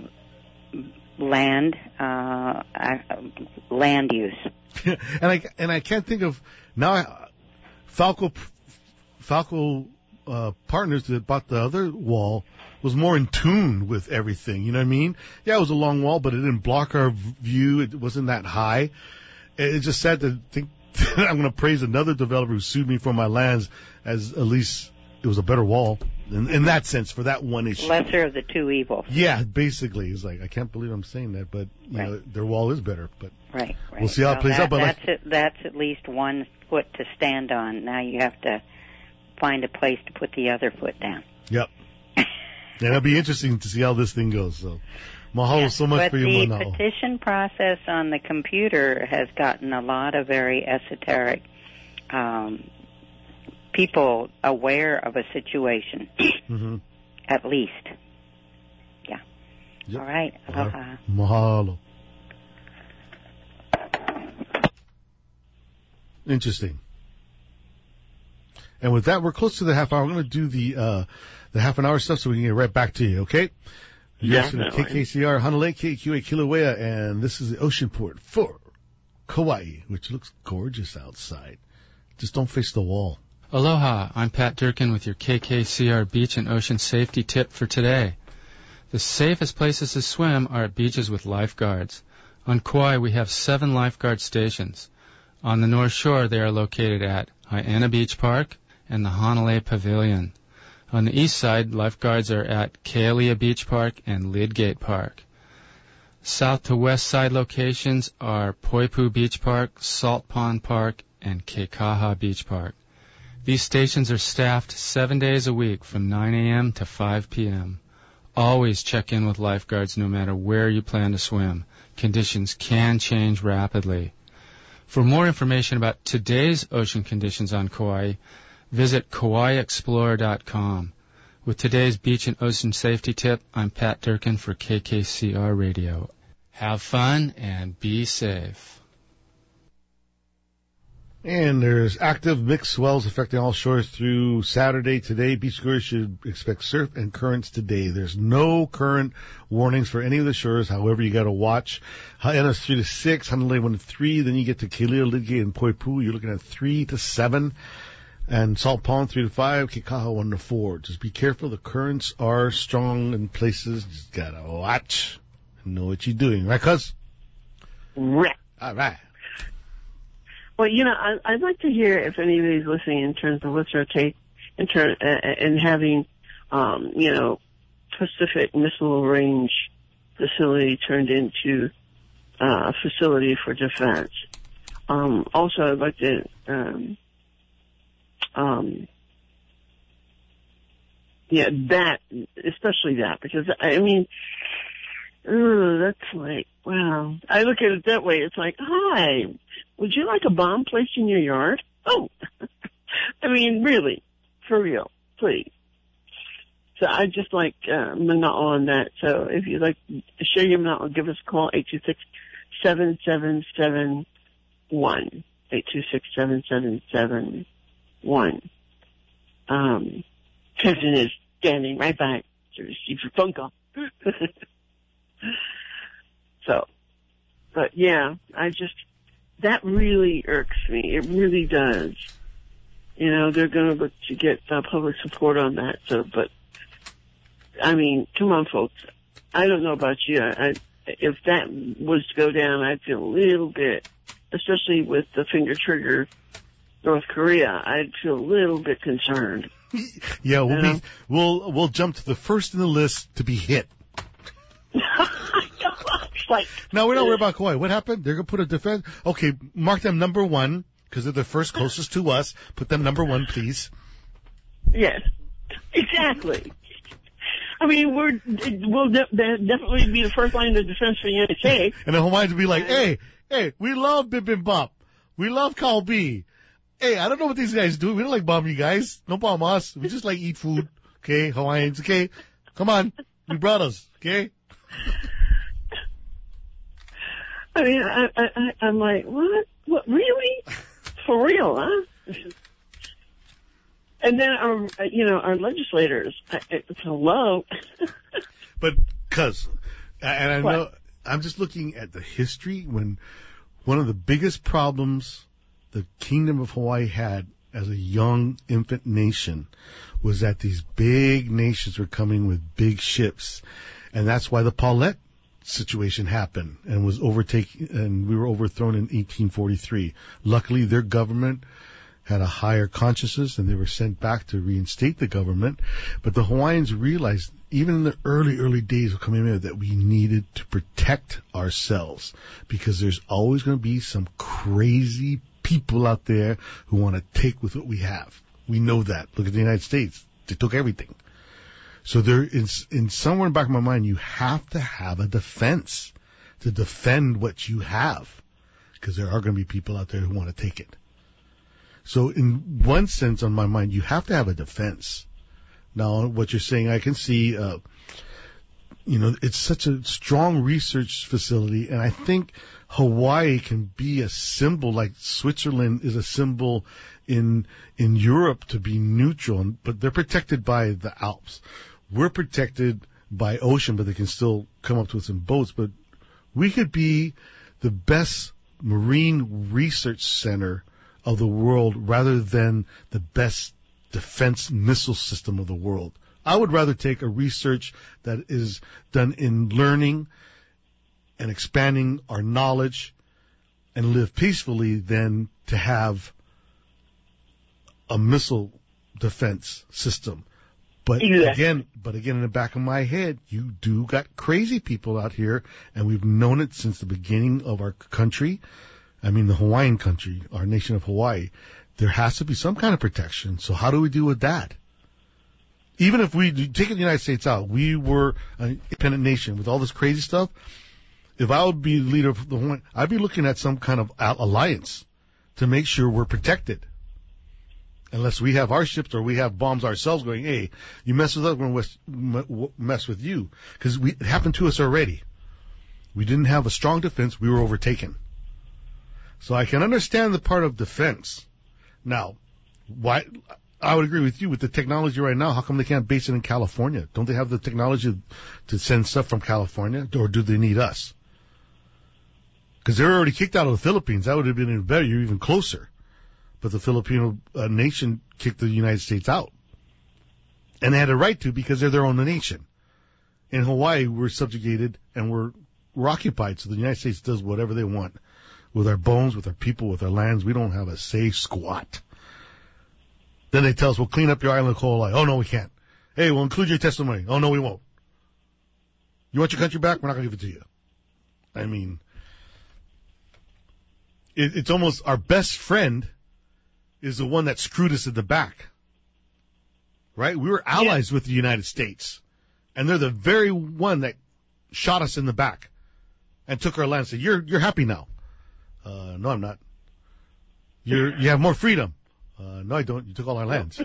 land uh, land use. and I and I can't think of now. I, Falco Falco uh, Partners that bought the other wall was more in tune with everything. You know what I mean? Yeah, it was a long wall, but it didn't block our view. It wasn't that high. It's just sad to think that I'm going to praise another developer who sued me for my lands as at least it was a better wall in, in that sense for that one issue. Lesser of the two evils. Yeah, basically, it's like I can't believe I'm saying that, but you right. know their wall is better. But right, right. we'll see how well, it plays that, out. But that's like, it, that's at least one foot to stand on. Now you have to find a place to put the other foot down. Yep. And it'll be interesting to see how this thing goes. So, mahalo yeah, so much but for your the mahalo. petition process on the computer has gotten a lot of very esoteric um, people aware of a situation, mm-hmm. at least. Yeah. Yep. All right. Aloha. Mahalo. Interesting. And with that, we're close to the half hour. We're going to do the uh, the half an hour stuff so we can get right back to you, okay? You're listening to K K C R, Hanalei, K Q A Kilauea, and this is the ocean port for Kauai, which looks gorgeous outside. Just don't face the wall. Aloha, I'm Pat Durkin with your K K C R Beach and Ocean Safety Tip for today. The safest places to swim are at beaches with lifeguards. On Kauai, we have seven lifeguard stations. On the North Shore, they are located at Hai'ana Beach Park and the Hanalei Pavilion. On the east side, lifeguards are at Kealia Beach Park and Lydgate Park. South to west side locations are Poipu Beach Park, Salt Pond Park, and Keikaha Beach Park. These stations are staffed seven days a week from nine a.m. to five p.m. Always check in with lifeguards no matter where you plan to swim. Conditions can change rapidly. For more information about today's ocean conditions on Kauai, visit kauai explorer dot com. With today's beach and ocean safety tip, I'm Pat Durkin for K K C R Radio. Have fun and be safe. And there's active mixed swells affecting all shores through Saturday. Today, beachgoers should expect surf and currents today. There's no current warnings for any of the shores. However, you got to watch. Hai'ana's three to six, Hanalei one to three. Then you get to Kealia, Lydgate, and Poipu. You're looking at three to seven. And Salt Pond three to five, Keikaha one to four. Just be careful. The currents are strong in places. Just gotta watch and know what you're doing. Right, cuz? Right. All right. Well, you know, I, I'd like to hear if anybody's listening in terms of what's their take in terms uh, in having, um, you know, Pacific Missile Range facility turned into uh, a facility for defense. Um, also, I'd like to, um, um, yeah, that, especially that, because, I mean, ooh, that's like, wow. I look at it that way. It's like, hi, would you like a bomb placed in your yard? Oh, I mean, really, for real, please. So I just like uh, Manal on that. So if you'd like to share your Manal, give us a call, eight two six, seven seven seven one. eight two six, seven seven seven one. Um, Kevin is standing right by to receive your phone call. So, but yeah, I just, that really irks me. It really does. You know, they're going to look to get uh, public support on that. So, but, I mean, come on, folks. I don't know about you. I, I, if that was to go down, I'd feel a little bit, especially with the finger trigger North Korea, I'd feel a little bit concerned. Yeah, we'll you know? be, we'll we'll jump to the first in the list to be hit. Like, no, we're not worried about Kauai. What happened? They're gonna put a defense. Okay, mark them number one because they're the first closest to us. Put them number one, please. Yes, exactly. I mean, we're we'll de- de- definitely be the first line of defense for the United States. And the Hawaiians will be like, "Hey, hey, we love bibimbap, we love kalbi. Hey, I don't know what these guys do. We don't like bomb you guys. No bomb us. We just like eat food. Okay, Hawaiians. Okay, come on, we brothers. Okay." I mean, I, I, I'm like, what? What? Really? For real, huh? And then our, you know, our legislators, I, I, hello. But, cuz, and I What? know, I'm just looking at the history when one of the biggest problems the Kingdom of Hawaii had as a young infant nation was that these big nations were coming with big ships. And that's why the Paulette situation happened and was overtaken, and we were overthrown in eighteen forty-three. Luckily, their government had a higher consciousness and they were sent back to reinstate the government. But the Hawaiians realized, even in the early, early days of Kamehameha, that we needed to protect ourselves because there's always going to be some crazy people out there who want to take with what we have. We know that. Look at the United States. They took everything. So there is, in somewhere in the back of my mind, you have to have a defense to defend what you have, because there are going to be people out there who want to take it. So in one sense, on my mind, you have to have a defense. Now, what you're saying, I can see, uh, you know, it's such a strong research facility, and I think Hawaii can be a symbol, like Switzerland is a symbol in in Europe to be neutral, but they're protected by the Alps. We're protected by ocean, but they can still come up to us in boats. But we could be the best marine research center of the world rather than the best defense missile system of the world. I would rather take a research that is done in learning and expanding our knowledge and live peacefully than to have a missile defense system. But exactly. again, but again, in the back of my head, you do got crazy people out here, and we've known it since the beginning of our country. I mean, the Hawaiian country, our nation of Hawaii. There has to be some kind of protection. So how do we deal with that? Even if we take the United States out, we were an independent nation with all this crazy stuff. If I would be the leader of the Hawaiian, I'd be looking at some kind of alliance to make sure we're protected. Unless we have our ships or we have bombs ourselves going, hey, you mess with us, we're going to mess with you. Because it happened to us already. We didn't have a strong defense. We were overtaken. So I can understand the part of defense. Now, why? I would agree with you with the technology right now. How come they can't base it in California? Don't they have the technology to send stuff from California, or do they need us? Because they're already kicked out of the Philippines. That would have been even better. You're even closer. But the Filipino uh, nation kicked the United States out. And they had a right to, because they're their own nation. In Hawaii, we're subjugated and we're, we're occupied, so the United States does whatever they want. with our bones, with our people, with our lands. We don't have a say squat. Then they tell us, we'll clean up your island of Kauai. Oh, no, we can't. Hey, we'll include your testimony. Oh, no, we won't. You want your country back? We're not going to give it to you. I mean, it, it's almost our best friend is the one that screwed us in the back. Right? We were allies yeah. with the United States. And they're the very one that shot us in the back and took our land and said, you're, you're happy now. Uh, no, I'm not. You're, you have more freedom. Uh, no, I don't. You took all our lands.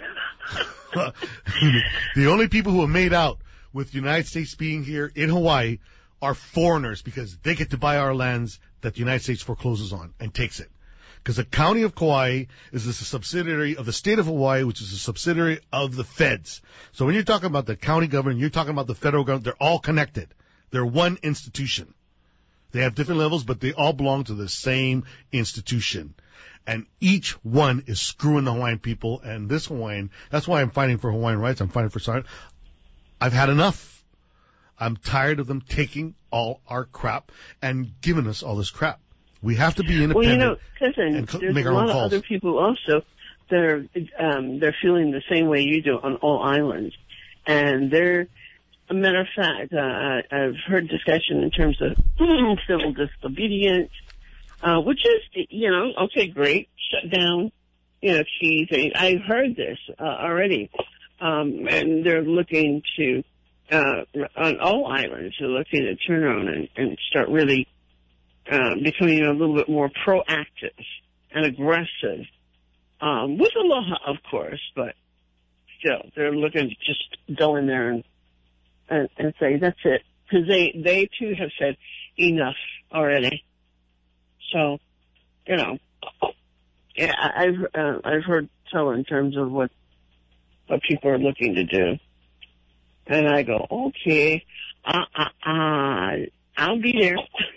The only people who have made out with the United States being here in Hawaii are foreigners because they get to buy our lands that the United States forecloses on and takes it. Because the county of Kauai is a subsidiary of the state of Hawaii, which is a subsidiary of the feds. So when you're talking about the county government, you're talking about the federal government, they're all connected. They're one institution. They have different levels, but they all belong to the same institution. And each one is screwing the Hawaiian people, and this Hawaiian, that's why I'm fighting for Hawaiian rights. I'm fighting for sorry. I've had enough. I'm tired of them taking all our crap and giving us all this crap. We have to be independent. Well, you know, cousin, and there's make a our lot own of calls. other people also that are, um, they're feeling the same way you do on all islands. And they're, a matter of fact, uh, I've heard discussion in terms of civil disobedience, uh, which is, you know, okay, great, shut down, you know, fees. I've heard this uh, already. Um, and they're looking to, uh, on all islands, they're looking to turn around and, and start really uh, becoming a little bit more proactive and aggressive, um, with aloha, of course, but still, they're looking to just go in there and, and, and say, that's it. Because they, they too have said enough already. So, you know, yeah, I've, uh, I've heard tell in terms of what, what people are looking to do. And I go, okay, uh, uh, uh, I'll be there.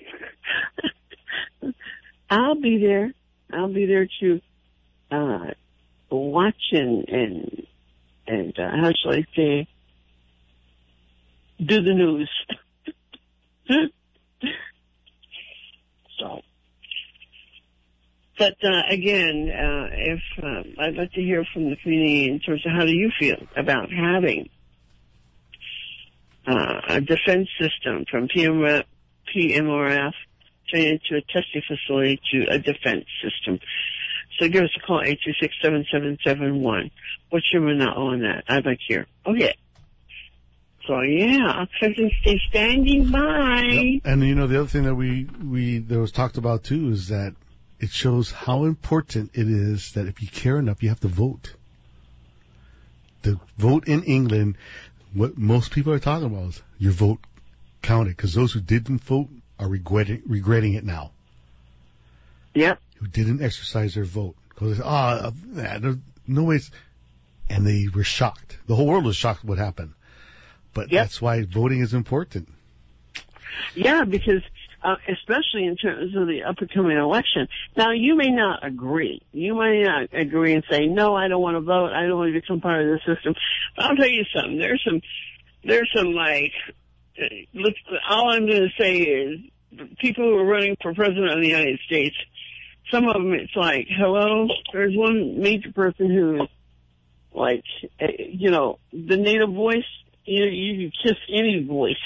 I'll be there. I'll be there to, uh, watch and, and, and, uh, how shall I say, do the news. So, but, uh, again, uh, if, um, I'd like to hear from the community in terms of how do you feel about having, uh, a defense system from P M R F turning into a testing facility to a defense system. So give us a call, eight two six, seven seven seven one. What's your manao on that? I'd like to hear. Okay. So yeah, cousin, stay standing by. Yep. And you know, the other thing that we, we, that was talked about too is that it shows how important it is that if you care enough, you have to vote. The vote in England, what most people are talking about is your vote counted, because those who didn't vote are regretting, regretting it now. Yep. Who didn't exercise their vote. Because, ah, there's no ways. And they were shocked. The whole world was shocked what happened. But yep. That's why voting is important. Yeah, because, uh, especially in terms of the up-and-coming election. Now, you may not agree. You may not agree and say, no, I don't want to vote. I don't want to become part of the system. But I'll tell you something. There's some, there's some, like, look, all I'm going to say is people who are running for president of the United States, some of them it's like, hello, there's one major person who is like, you know, the native voice, you, you can kiss any voice.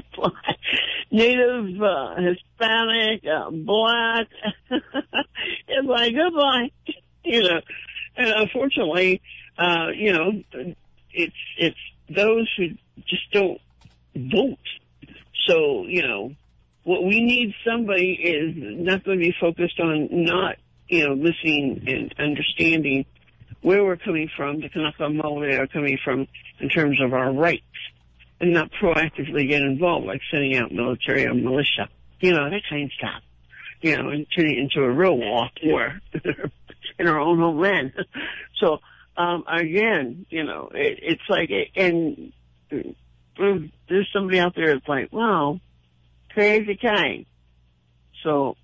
Native, uh, Hispanic, uh, black, it's like, goodbye, you know. And unfortunately, uh, you know, it's, it's those who just don't vote. So, you know, what we need somebody is not going to be focused on not, you know, listening and understanding where we're coming from, the Kanaka Maoli are coming from in terms of our rights, and not proactively get involved, like sending out military or militia, you know, that kind of stuff, you know, and turning it into a real war in our own homeland. So, um, again, you know, it, it's like, and there's somebody out there that's like, wow, crazy kind. So,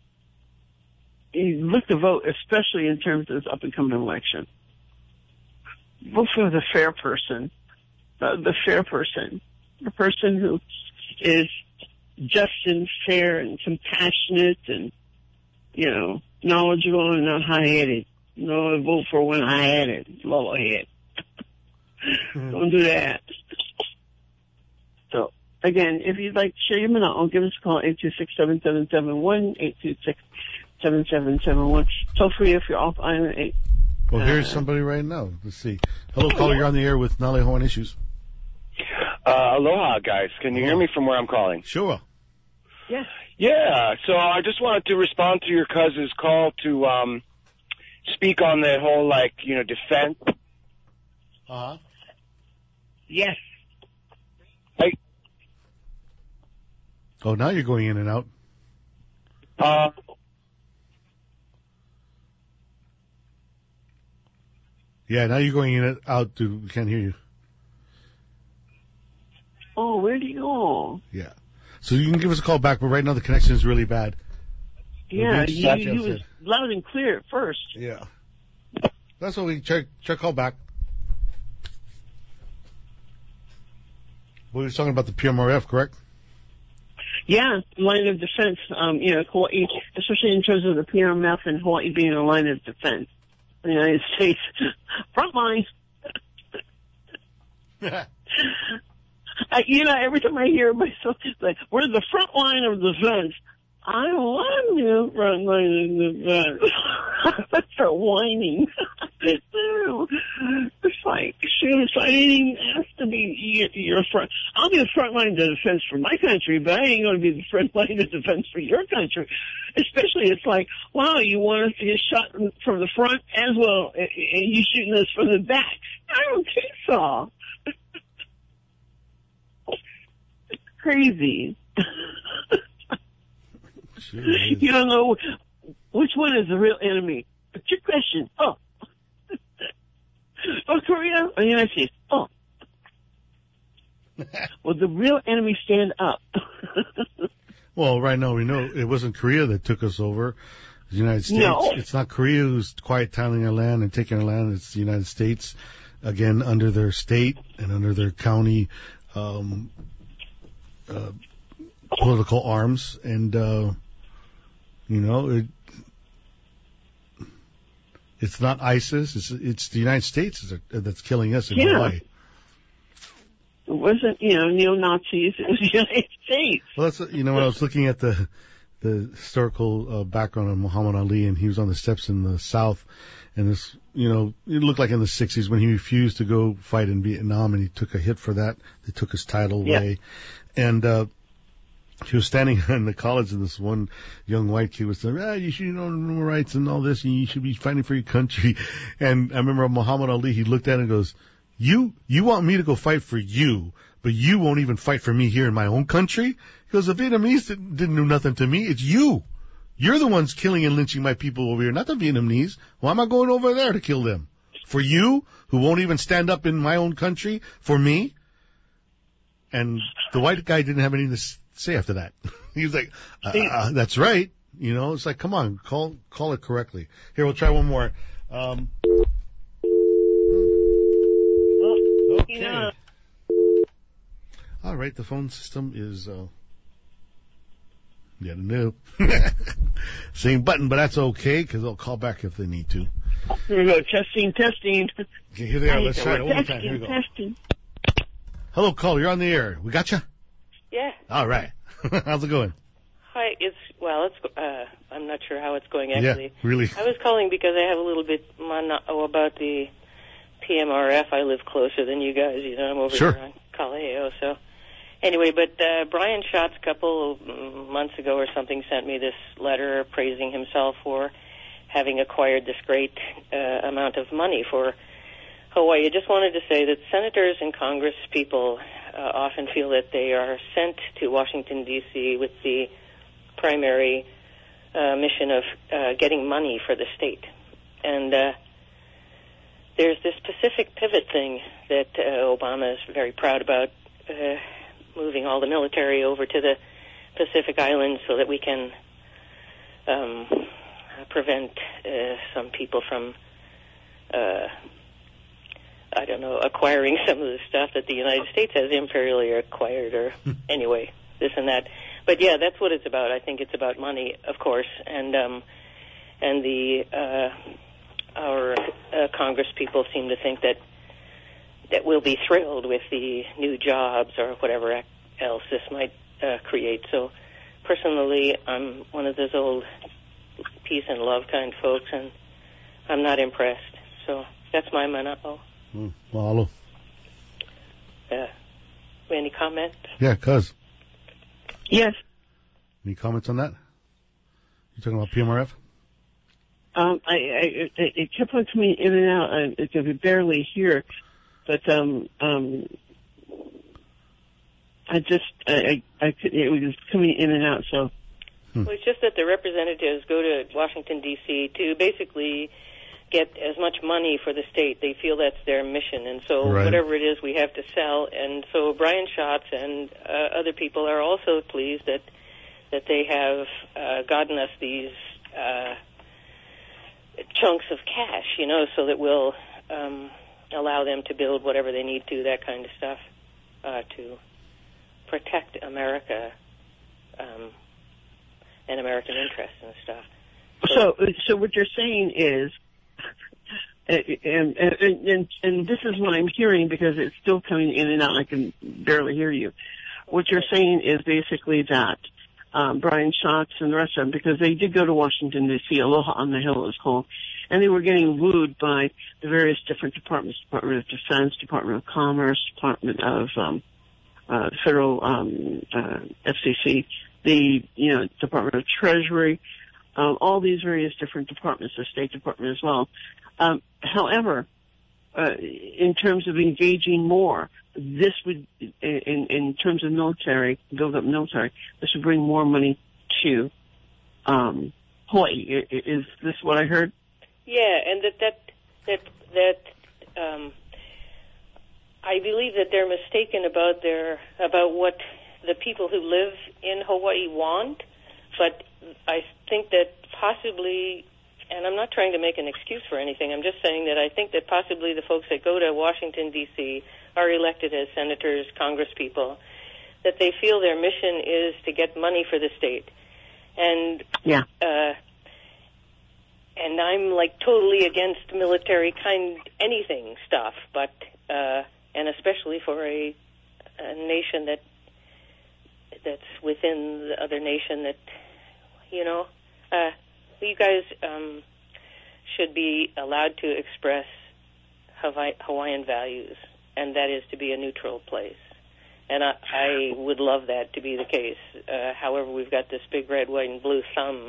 you look to vote, especially in terms of this up-and-coming election. Vote for the fair person, uh, the fair person, the person who is just and fair and compassionate and you know, knowledgeable and not high-headed. No, I vote for one high-headed, low-head. Don't do that. So, again, if you'd like to share your mana'o, give us a call, eight two six, seven seven seven one, eight two six, seven seven seven one. Toll free if you're off island eight. Well, here's uh, somebody right now. Let's see. Hello, caller. You're on the air with Nale Hawaiian Issues. Uh, aloha, guys. Can you hear me from where I'm calling? Sure. Yes. Yeah. So I just wanted to respond to your cousin's call to um, speak on the whole, like, you know, defense. Uh-huh. Yes. I, oh, now you're going in and out. Uh. Yeah, now you're going in and out. Dude, we can't hear you. Oh, where'd he go? Yeah. So you can give us a call back, but right now the connection is really bad. Yeah, you, you was loud and clear at first. Yeah. That's what we check, check call back. We were talking about the P M R F, correct? Yeah, line of defense, um, you know, Hawaii, especially in terms of the P M R F and Hawaii being a line of defense. The United States front line. I, you know, every time I hear myself, it's like, we're the front line of defense. I want the front line of defense. I start whining. It's like, shoot, I didn't even ask to be your front. I'll be the front line of defense for my country, but I ain't going to be the front line of defense for your country. Especially, it's like, wow, you want us to get shot from the front as well, and you shooting us from the back. I don't think so. It's crazy. Sure you don't know which one is the real enemy. But your question, oh. North Korea or the United States? Oh. Will the real enemy stand up? Well, right now we know it wasn't Korea that took us over. The United States. No. It's not Korea who's quiet tailing our land and taking our land. It's the United States, again, under their state and under their county um, uh, political arms. And, uh, you know, it, it's not ISIS. It's, it's the United States that's killing us in yeah. Hawaii. It wasn't, you know, neo-Nazis. It was the United States. Well, that's, you know, when I was looking at the the historical uh, background of Muhammad Ali, and he was on the steps in the South, and this, you know, it looked like in the sixties when he refused to go fight in Vietnam, and he took a hit for that. They took his title yeah. away. And uh he was standing in the college, and this one young white kid was saying, ah, you should know human rights and all this, and you should be fighting for your country. And I remember Muhammad Ali, he looked at it and goes, You, you want me to go fight for you, but you won't even fight for me here in my own country? He goes, the Vietnamese didn't, didn't do nothing to me. It's you. You're the ones killing and lynching my people over here, not the Vietnamese. Why am I going over there to kill them? For you, who won't even stand up in my own country for me? And the white guy didn't have anything to say after that. He was like, uh, uh, that's right. You know, it's like, come on, call, call it correctly. Here, we'll try one more. Um, Okay. Yeah. All right, the phone system is uh, yeah, new. Same button, but that's okay because they'll call back if they need to. Here we go, testing, testing. Okay, here they are. Let's try it one more time. Here we go. Testing. Hello, caller. You're on the air. We got you. Yeah. All right. How's it going? Hi. It's well. It's. Uh, I'm not sure how it's going actually. Yeah, really. I was calling because I have a little bit mana'o about the P M R F. I live closer than you guys. You know, I'm over sure. here on Kaleo. So, anyway, but uh, Brian Schatz a couple of months ago or something sent me this letter praising himself for having acquired this great uh, amount of money for Hawaii. I just wanted to say that senators and Congress people uh, often feel that they are sent to Washington, D C with the primary uh, mission of uh, getting money for the state. And uh, there's this Pacific Pivot thing that uh, Obama is very proud about, uh, moving all the military over to the Pacific Islands so that we can um, prevent uh, some people from, uh, I don't know, acquiring some of the stuff that the United States has imperially acquired, or anyway, this and that. But yeah, that's what it's about. I think it's about money, of course, and um, and the uh, our uh, Congress people seem to think that that we'll be thrilled with the new jobs or whatever else this might uh, create. So personally, I'm one of those old peace and love kind folks, and I'm not impressed. So that's my mana'o. Mm, mahalo. Uh, any comment? Yeah, cuz. Yes. Any comments on that? You talking about P M R F? Um, I, I, it, it kept on coming in and out. I, I could barely hear, but um, um, I just, I, I, I could, it was coming in and out. So, hmm. Well, it's just that the representatives go to Washington D C to basically get as much money for the state. They feel that's their mission, and so right. whatever it is, we have to sell. And so Brian Schatz and uh, other people are also pleased that that they have uh, gotten us these uh, chunks of cash, you know, so that we'll um, allow them to build whatever they need to, that kind of stuff, uh, to protect America um, and American interests and stuff. So, so, so what you're saying is, and, and and and this is what I'm hearing because it's still coming in and out. I can barely hear you. What you're saying is basically that um, Brian Schatz and the rest of them, because they did go to Washington D C, Aloha on the Hill it was called, and they were getting wooed by the various different departments: Department of Defense, Department of Commerce, Department of um, uh, Federal um, uh, F C C, the you know Department of Treasury. Um, all these various different departments, the State Department as well. Um, however, uh, in terms of engaging more, this would, in, in terms of military, build up military, this would bring more money to um, Hawaii. Is this what I heard? Yeah, and that that that that um, I believe that they're mistaken about their about what the people who live in Hawaii want, but I think that possibly, and I'm not trying to make an excuse for anything, I'm just saying that I think that possibly the folks that go to Washington, D C are elected as senators, congresspeople, that they feel their mission is to get money for the state. And yeah. Uh, and I'm like totally against military kind anything stuff, but uh, and especially for a, a nation that that's within the other nation that, you know, uh, you guys um, should be allowed to express Hawaii, Hawaiian values, and that is to be a neutral place. And I, I would love that to be the case. Uh, however, we've got this big red, white, and blue thumb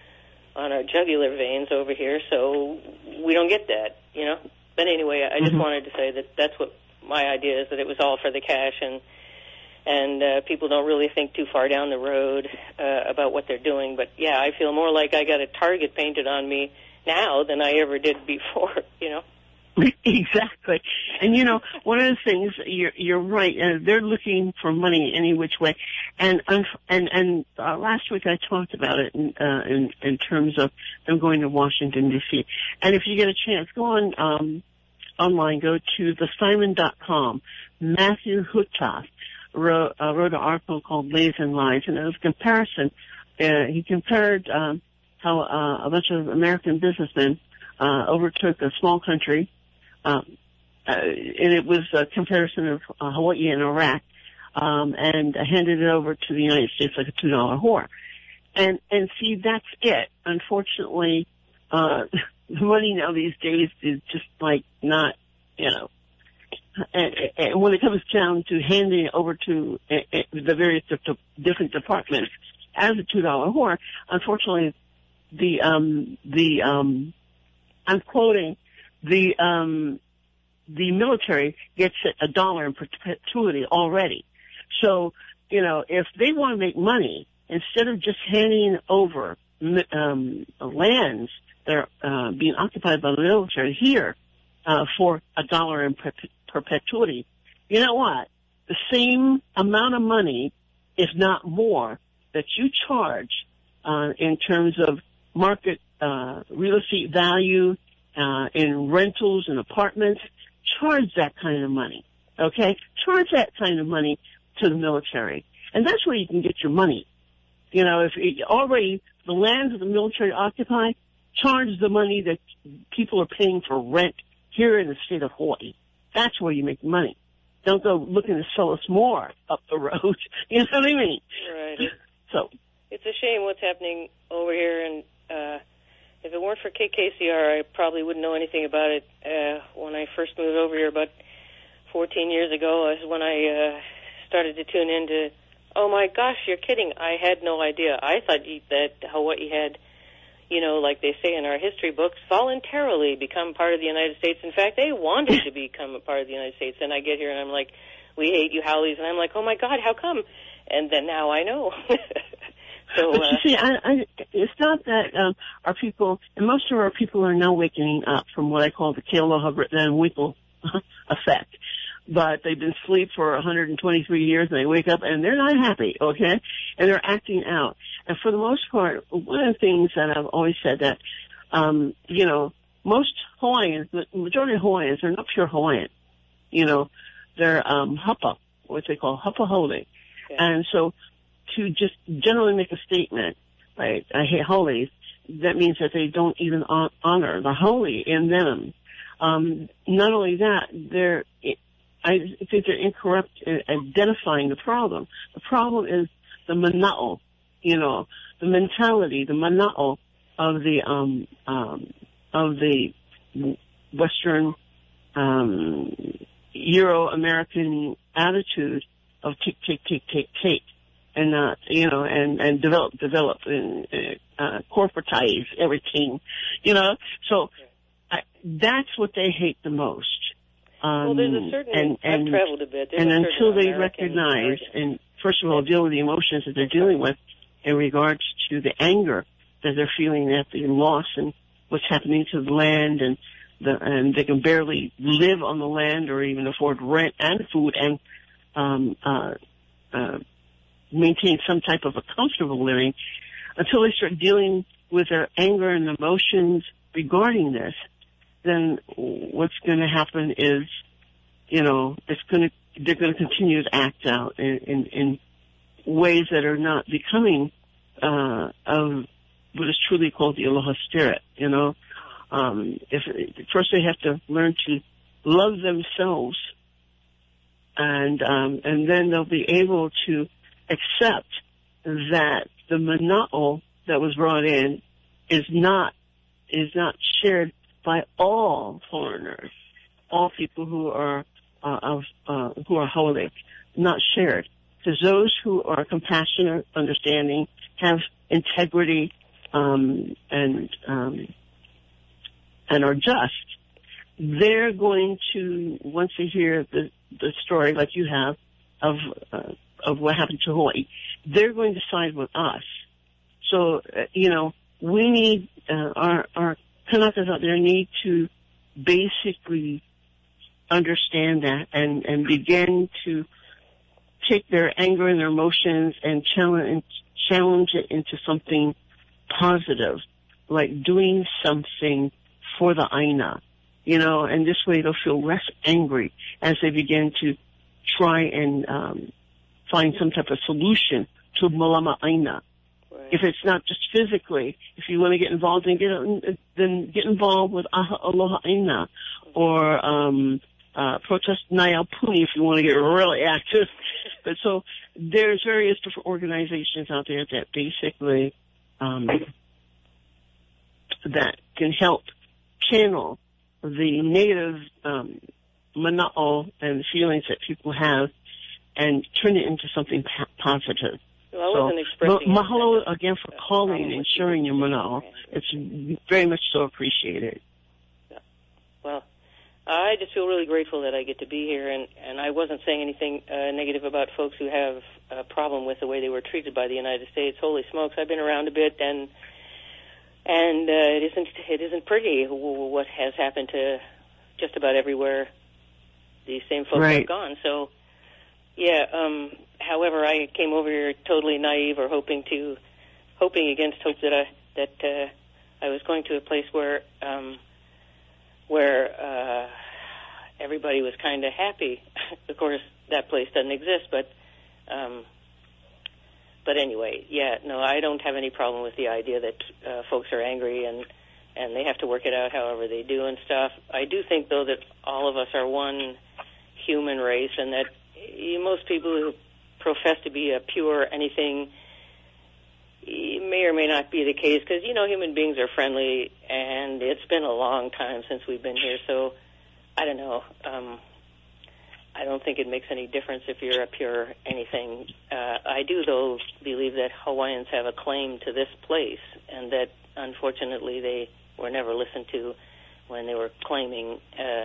on our jugular veins over here, so we don't get that, you know. But anyway, I just mm-hmm. wanted to say that that's what my idea is, that it was all for the cash, and and uh, people don't really think too far down the road uh, about what they're doing. But, yeah, I feel more like I got a target painted on me now than I ever did before, you know. Exactly. And, you know, one of the things, you're, you're right, uh, they're looking for money any which way. And and and uh, last week I talked about it in, uh, in, in terms of them going to Washington, D C. And if you get a chance, go on um, online, go to the simon dot com. Matthew Hutas wrote, uh, wrote an article called Lays and Lies, and it was a comparison. Uh, he compared um, how uh, a bunch of American businessmen uh, overtook a small country, um, uh, and it was a comparison of uh, Hawaii and Iraq, um, and handed it over to the United States like a two dollar whore. And and see, that's it. Unfortunately, uh, the money now these days is just like not, you know. And, and when it comes down to handing it over to uh, uh, the various different departments as a two dollar whore, unfortunately, the um, the um, I'm quoting the um, the military gets a dollar in perpetuity already. So you know, if they want to make money, instead of just handing over um, lands that are uh, being occupied by the military here uh, for a dollar in perpetuity. perpetuity, you know what? The same amount of money, if not more, that you charge uh, in terms of market uh, real estate value uh, in rentals and apartments, charge that kind of money, okay? Charge that kind of money to the military. And that's where you can get your money. You know, if it, already the lands of the military occupy, charge the money that people are paying for rent here in the state of Hawaii. That's where you make money. Don't go looking to sell us more up the road. You know what I mean? Right. So it's a shame what's happening over here, and uh, if it weren't for K K C R, I probably wouldn't know anything about it. Uh, when I first moved over here about fourteen years ago, is when I uh, started to tune into. Oh my gosh, you're kidding! I had no idea. I thought you, that Hawaii had, you know, like they say in our history books, voluntarily become part of the United States. In fact, they wanted to become a part of the United States. And I get here and I'm like, we hate you, Howleys. And I'm like, oh my God, how come? And then now I know. so, but uh, you see, I, I, it's not that um, our people, and most of our people are now waking up from what I call the Kealoha Britain Winkle effect. But they've been asleep for one hundred twenty-three years, and they wake up, and they're not happy, okay? And they're acting out. And for the most part, one of the things that I've always said that, um, you know, most Hawaiians, the majority of Hawaiians, are not pure Hawaiian. You know, they're um, hapa, what they call hapa hole. Okay. And so to just generally make a statement, right, I hate holes, that means that they don't even honor the holy in them. Um, not only that, they're... I think they're incorrect in identifying the problem. The problem is the mana'o, you know, the mentality, the mana'o of the, um, um, of the Western, um, Euro-American attitude of take, take, take, take, take, and not, you know, and, and develop, develop, and, uh, corporatize everything, you know. So I, that's what they hate the most. Um, well, there's a certain, and, and, I've traveled a bit. There's and a until they American recognize, American. and first of all, deal with the emotions that they're dealing with in regards to the anger that they're feeling at the loss and what's happening to the land, and the, and they can barely live on the land or even afford rent and food and, um, uh, uh, maintain some type of a comfortable living. Until they start dealing with their anger and emotions regarding this, then what's going to happen is, you know, it's going to, they're going to continue to act out in, in, in ways that are not becoming, uh, of what is truly called the Aloha spirit, you know. Um, if, first they have to learn to love themselves, and, um, and then they'll be able to accept that the mana'o that was brought in is not, is not shared by all foreigners, all people who are uh, of uh, who are holy, not shared. Because those who are compassionate, understanding, have integrity, um, and um, and are just, they're going to, once they hear the the story like you have of uh, of what happened to Hawaii, they're going to side with us. So uh, you know, we need uh, our our Kanakas out there need to basically understand that and, and begin to take their anger and their emotions and challenge, and challenge it into something positive, like doing something for the Aina, you know, and this way they'll feel less angry as they begin to try and um, find some type of solution to Malama Aina. If it's not just physically, if you want to get involved, then get then get involved with Aha Aloha Aina or um, uh, Protest Naya Puni if you want to get really active. But so there's various different organizations out there that basically um, that can help channel the native um, mana'o and feelings that people have and turn it into something pa- positive. Well, I wasn't so, expressing ma- mahalo again for calling and sharing your mana'o. It's very much so appreciated. Yeah. Well, I just feel really grateful that I get to be here, and, and I wasn't saying anything uh, negative about folks who have a problem with the way they were treated by the United States. Holy smokes, I've been around a bit, and and uh, it isn't it isn't pretty what has happened to just about everywhere these same folks right. have gone. So, yeah. Um, however, I came over here totally naive, or hoping to hoping against hope that I that uh, I was going to a place where. Um, where uh, everybody was kind of happy. Of course, that place doesn't exist, but um, but anyway, yeah, no, I don't have any problem with the idea that uh, folks are angry and and they have to work it out however they do and stuff. I do think, though, that all of us are one human race, and that eh, most people who profess to be a pure anything eh, may or may not be the case, because, you know, human beings are friendly, and it's been a long time since we've been here, so I don't know. Um, I don't think it makes any difference if you're a pure anything. Uh, I do, though, believe that Hawaiians have a claim to this place, and that, unfortunately, they were never listened to when they were claiming. Uh,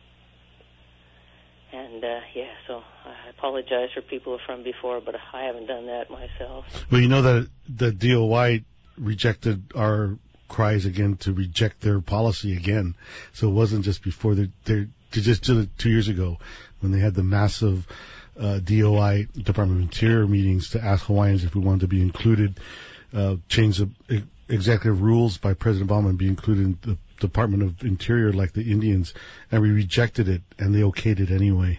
and, uh, yeah, so I apologize for people from before, but I haven't done that myself. Well, you know that the D O I rejected our cries again to reject their policy again. So it wasn't just before. They they just did it two years ago when they had the massive uh, D O I, Department of Interior meetings to ask Hawaiians if we wanted to be included, uh, change the e- executive rules by President Obama and be included in the Department of Interior like the Indians, and we rejected it, and they okayed it anyway.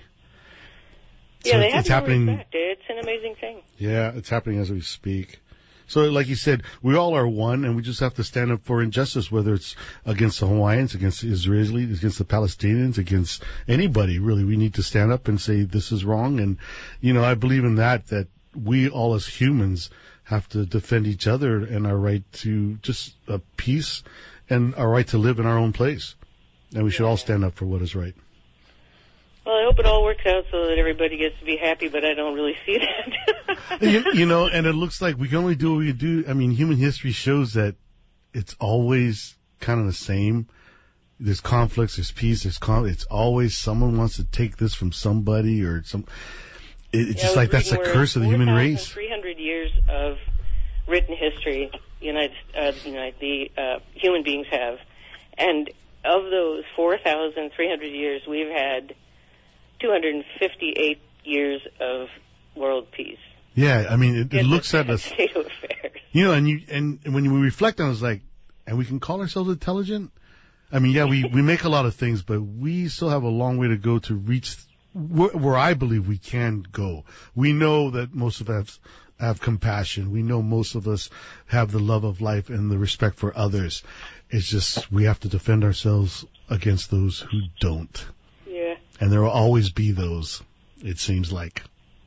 Yeah, so they it's, have it's no happening. respect. It's an amazing thing. Yeah, it's happening as we speak. So, like you said, we all are one, and we just have to stand up for injustice, whether it's against the Hawaiians, against the Israelis, against the Palestinians, against anybody, really. We need to stand up and say this is wrong. And, you know, I believe in that, that we all as humans have to defend each other and our right to just uh, peace and our right to live in our own place. And we should Yeah. all stand up for what is right. Well, I hope it all works out so that everybody gets to be happy, but I don't really see that. you, you know, and it looks like we can only do what we do. I mean, human history shows that it's always kind of the same. There's conflicts, there's peace, there's con- it's always someone wants to take this from somebody or some. It, it's Yeah, just like that's the curse of the human race. three hundred years of written history, United, uh, United, the uh, human beings have, and of those four thousand three hundred years, we've had two hundred fifty-eight years of world peace. Yeah, I mean, it, it It's looks a at us, state of affairs. you know, and you and when we reflect on it, it's like, and we can call ourselves intelligent. I mean, yeah, we we make a lot of things, but we still have a long way to go to reach where, where I believe we can go. We know that most of us have compassion. We know most of us have the love of life and the respect for others. It's just we have to defend ourselves against those who don't. Yeah. And there will always be those, it seems like.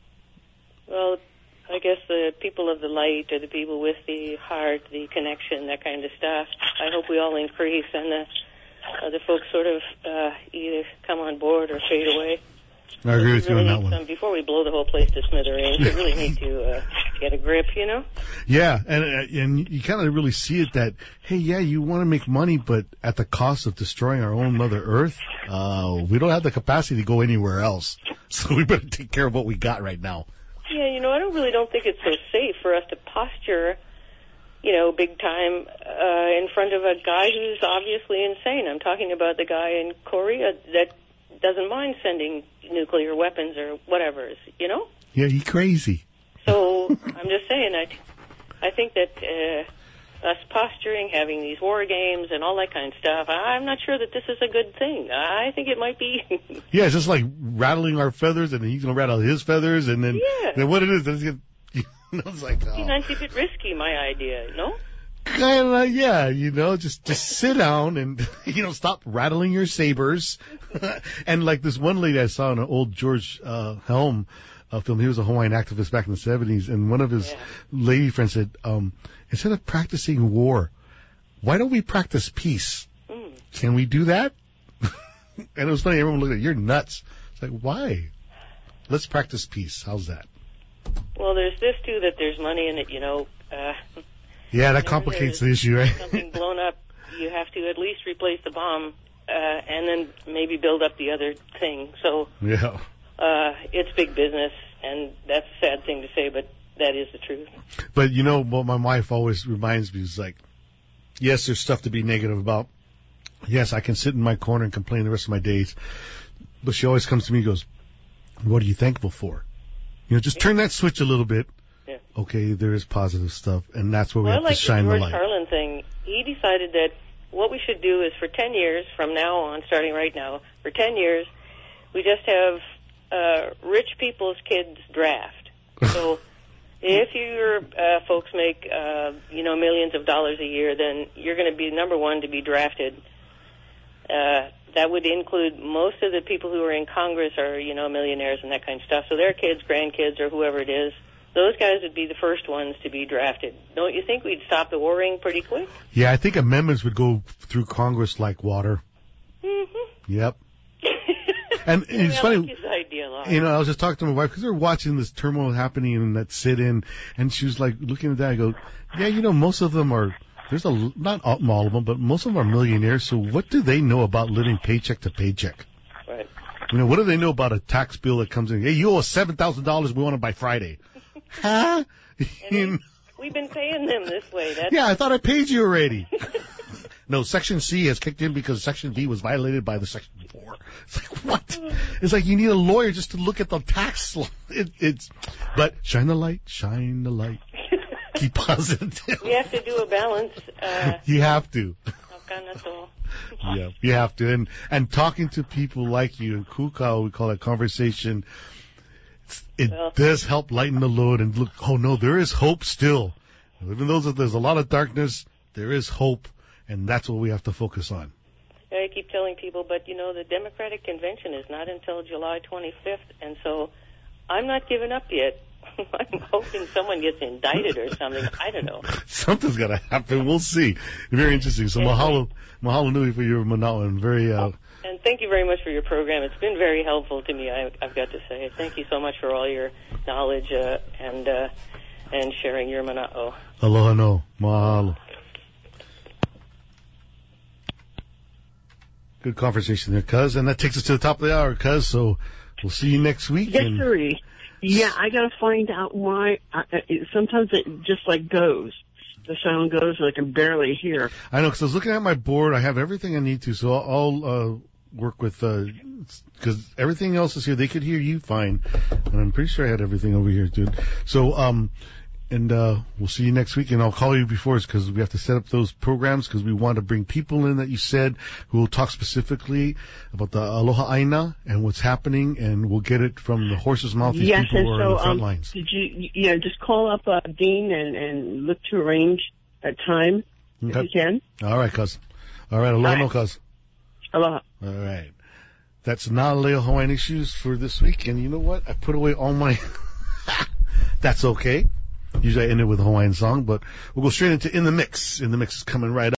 Well, I guess the people of the light or the people with the heart, the connection, that kind of stuff, I hope we all increase and the other folks sort of uh, either come on board or fade away. I agree with you really on that need one. Some, before we blow the whole place to smithereens, we really need to uh, get a grip, you know? Yeah, and and you kind of really see it that, hey, yeah, you want to make money, but at the cost of destroying our own Mother Earth, uh, we don't have the capacity to go anywhere else. So we better take care of what we got right now. Yeah, you know, I don't really don't think it's so safe for us to posture, you know, big time uh, in front of a guy who's obviously insane. I'm talking about the guy in Korea that doesn't mind sending nuclear weapons or whatever, you know? Yeah, you crazy. So I'm just saying, I, I think that uh, us posturing, having these war games and all that kind of stuff, I'm not sure that this is a good thing. I think it might be. Yeah, it's just like rattling our feathers, and then he's going to rattle his feathers, and then, Yeah. then what it is, it's, gonna, you know, it's like, oh. It's a bit risky, my idea, no? Kind of, yeah, you know, just just sit down and, you know, stop rattling your sabers. And like this one lady I saw in an old George uh, Helm uh, film, he was a Hawaiian activist back in the seventies, and one of his Yeah. lady friends said, um, instead of practicing war, why don't we practice peace? Mm. Can we do that? And it was funny, everyone looked at it, you're nuts. It's like, why? Let's practice peace. How's that? Well, there's this, too, that there's money in it, you know. Uh, Yeah, that Whenever complicates the there's issue, right? something blown up, you have to at least replace the bomb uh, and then maybe build up the other thing. So Yeah. uh, it's big business, and that's a sad thing to say, but that is the truth. But you know what my wife always reminds me is like, yes, there's stuff to be negative about. Yes, I can sit in my corner and complain the rest of my days. But she always comes to me and goes, what are you thankful for? You know, just turn that switch a little bit. Yeah. Okay, there is positive stuff, and that's where we Well, I have like to shine the the George light. Carlin thing. He decided that what we should do is for ten years from now on, starting right now, for ten years, we just have uh, rich people's kids draft. So If your uh, folks make, uh, you know, millions of dollars a year, then you're going to be number one to be drafted. Uh, that would include most of the people who are in Congress are, you know, millionaires and that kind of stuff. So their kids, grandkids, or whoever it is, those guys would be the first ones to be drafted. Don't you think we'd stop the warring pretty quick? Yeah, I think amendments would go through Congress like water. Mm-hmm. Yep. And yeah, it's I funny, like his idea a lot. you know, I was just talking to my wife because we were watching this turmoil happening in that sit-in, and she was like looking at that. I go, yeah, you know, most of them are. There's a not all of them, but most of them are millionaires. So what do they know about living paycheck to paycheck? Right. You know, what do they know about a tax bill that comes in? Hey, you owe us seven thousand dollars. We want it by Friday. Huh? we, we've been paying them this way. That's yeah, I thought I paid you already. No, Section C has kicked in because Section B was violated by the Section four. It's like, what? It's like you need a lawyer just to look at the tax law. It, it's, but shine the light, shine the light. Keep positive. We have to do a balance. Uh, you have to. all. Yeah, you have to. And, and talking to people like you, and Kukau, we call that conversation, it well, does help lighten the load and look, oh no, there is hope still. Even though there's a lot of darkness, there is hope. And that's what we have to focus on. I keep telling people, but, you know, the Democratic Convention is not until July twenty-fifth, and so I'm not giving up yet. I'm hoping someone gets indicted or something. I don't know. Something's got to happen. We'll see. Very interesting. So mahalo, mahalo nui for your manao, and very... Uh, and thank you very much for your program. It's been very helpful to me, I, I've got to say. Thank you so much for all your knowledge uh, and uh, and sharing your manao. Aloha no. Mahalo. Good conversation there, Cuz. And that takes us to the top of the hour, Cuz. So we'll see you next week. Yes, and... sir. Yeah, I got to find out why. I, it, sometimes it just like goes. The sound goes and I can barely hear. I know, because I was looking at my board. I have everything I need to, so I'll, I'll uh, work with, because uh, everything else is here. They could hear you fine. And I'm pretty sure I had everything over here, dude. So, um, and uh we'll see you next week, and I'll call you before, because we have to set up those programs, because we want to bring people in that you said who will talk specifically about the Aloha Aina and what's happening, and we'll get it from the horse's mouth. These yes, people and who are so on the front um, lines. did you, you know, just call up uh, Dean and, and look to arrange a time Okay. if you can. All right, Cuz. All right, aloha, All right. no, Cuz. Aloha. All right. That's Na'aleo Hawaiian Issues for this week, and you know what? I put away all my... That's okay. Usually I end it with a Hawaiian song, but we'll go straight into In the Mix. In the Mix is coming right up.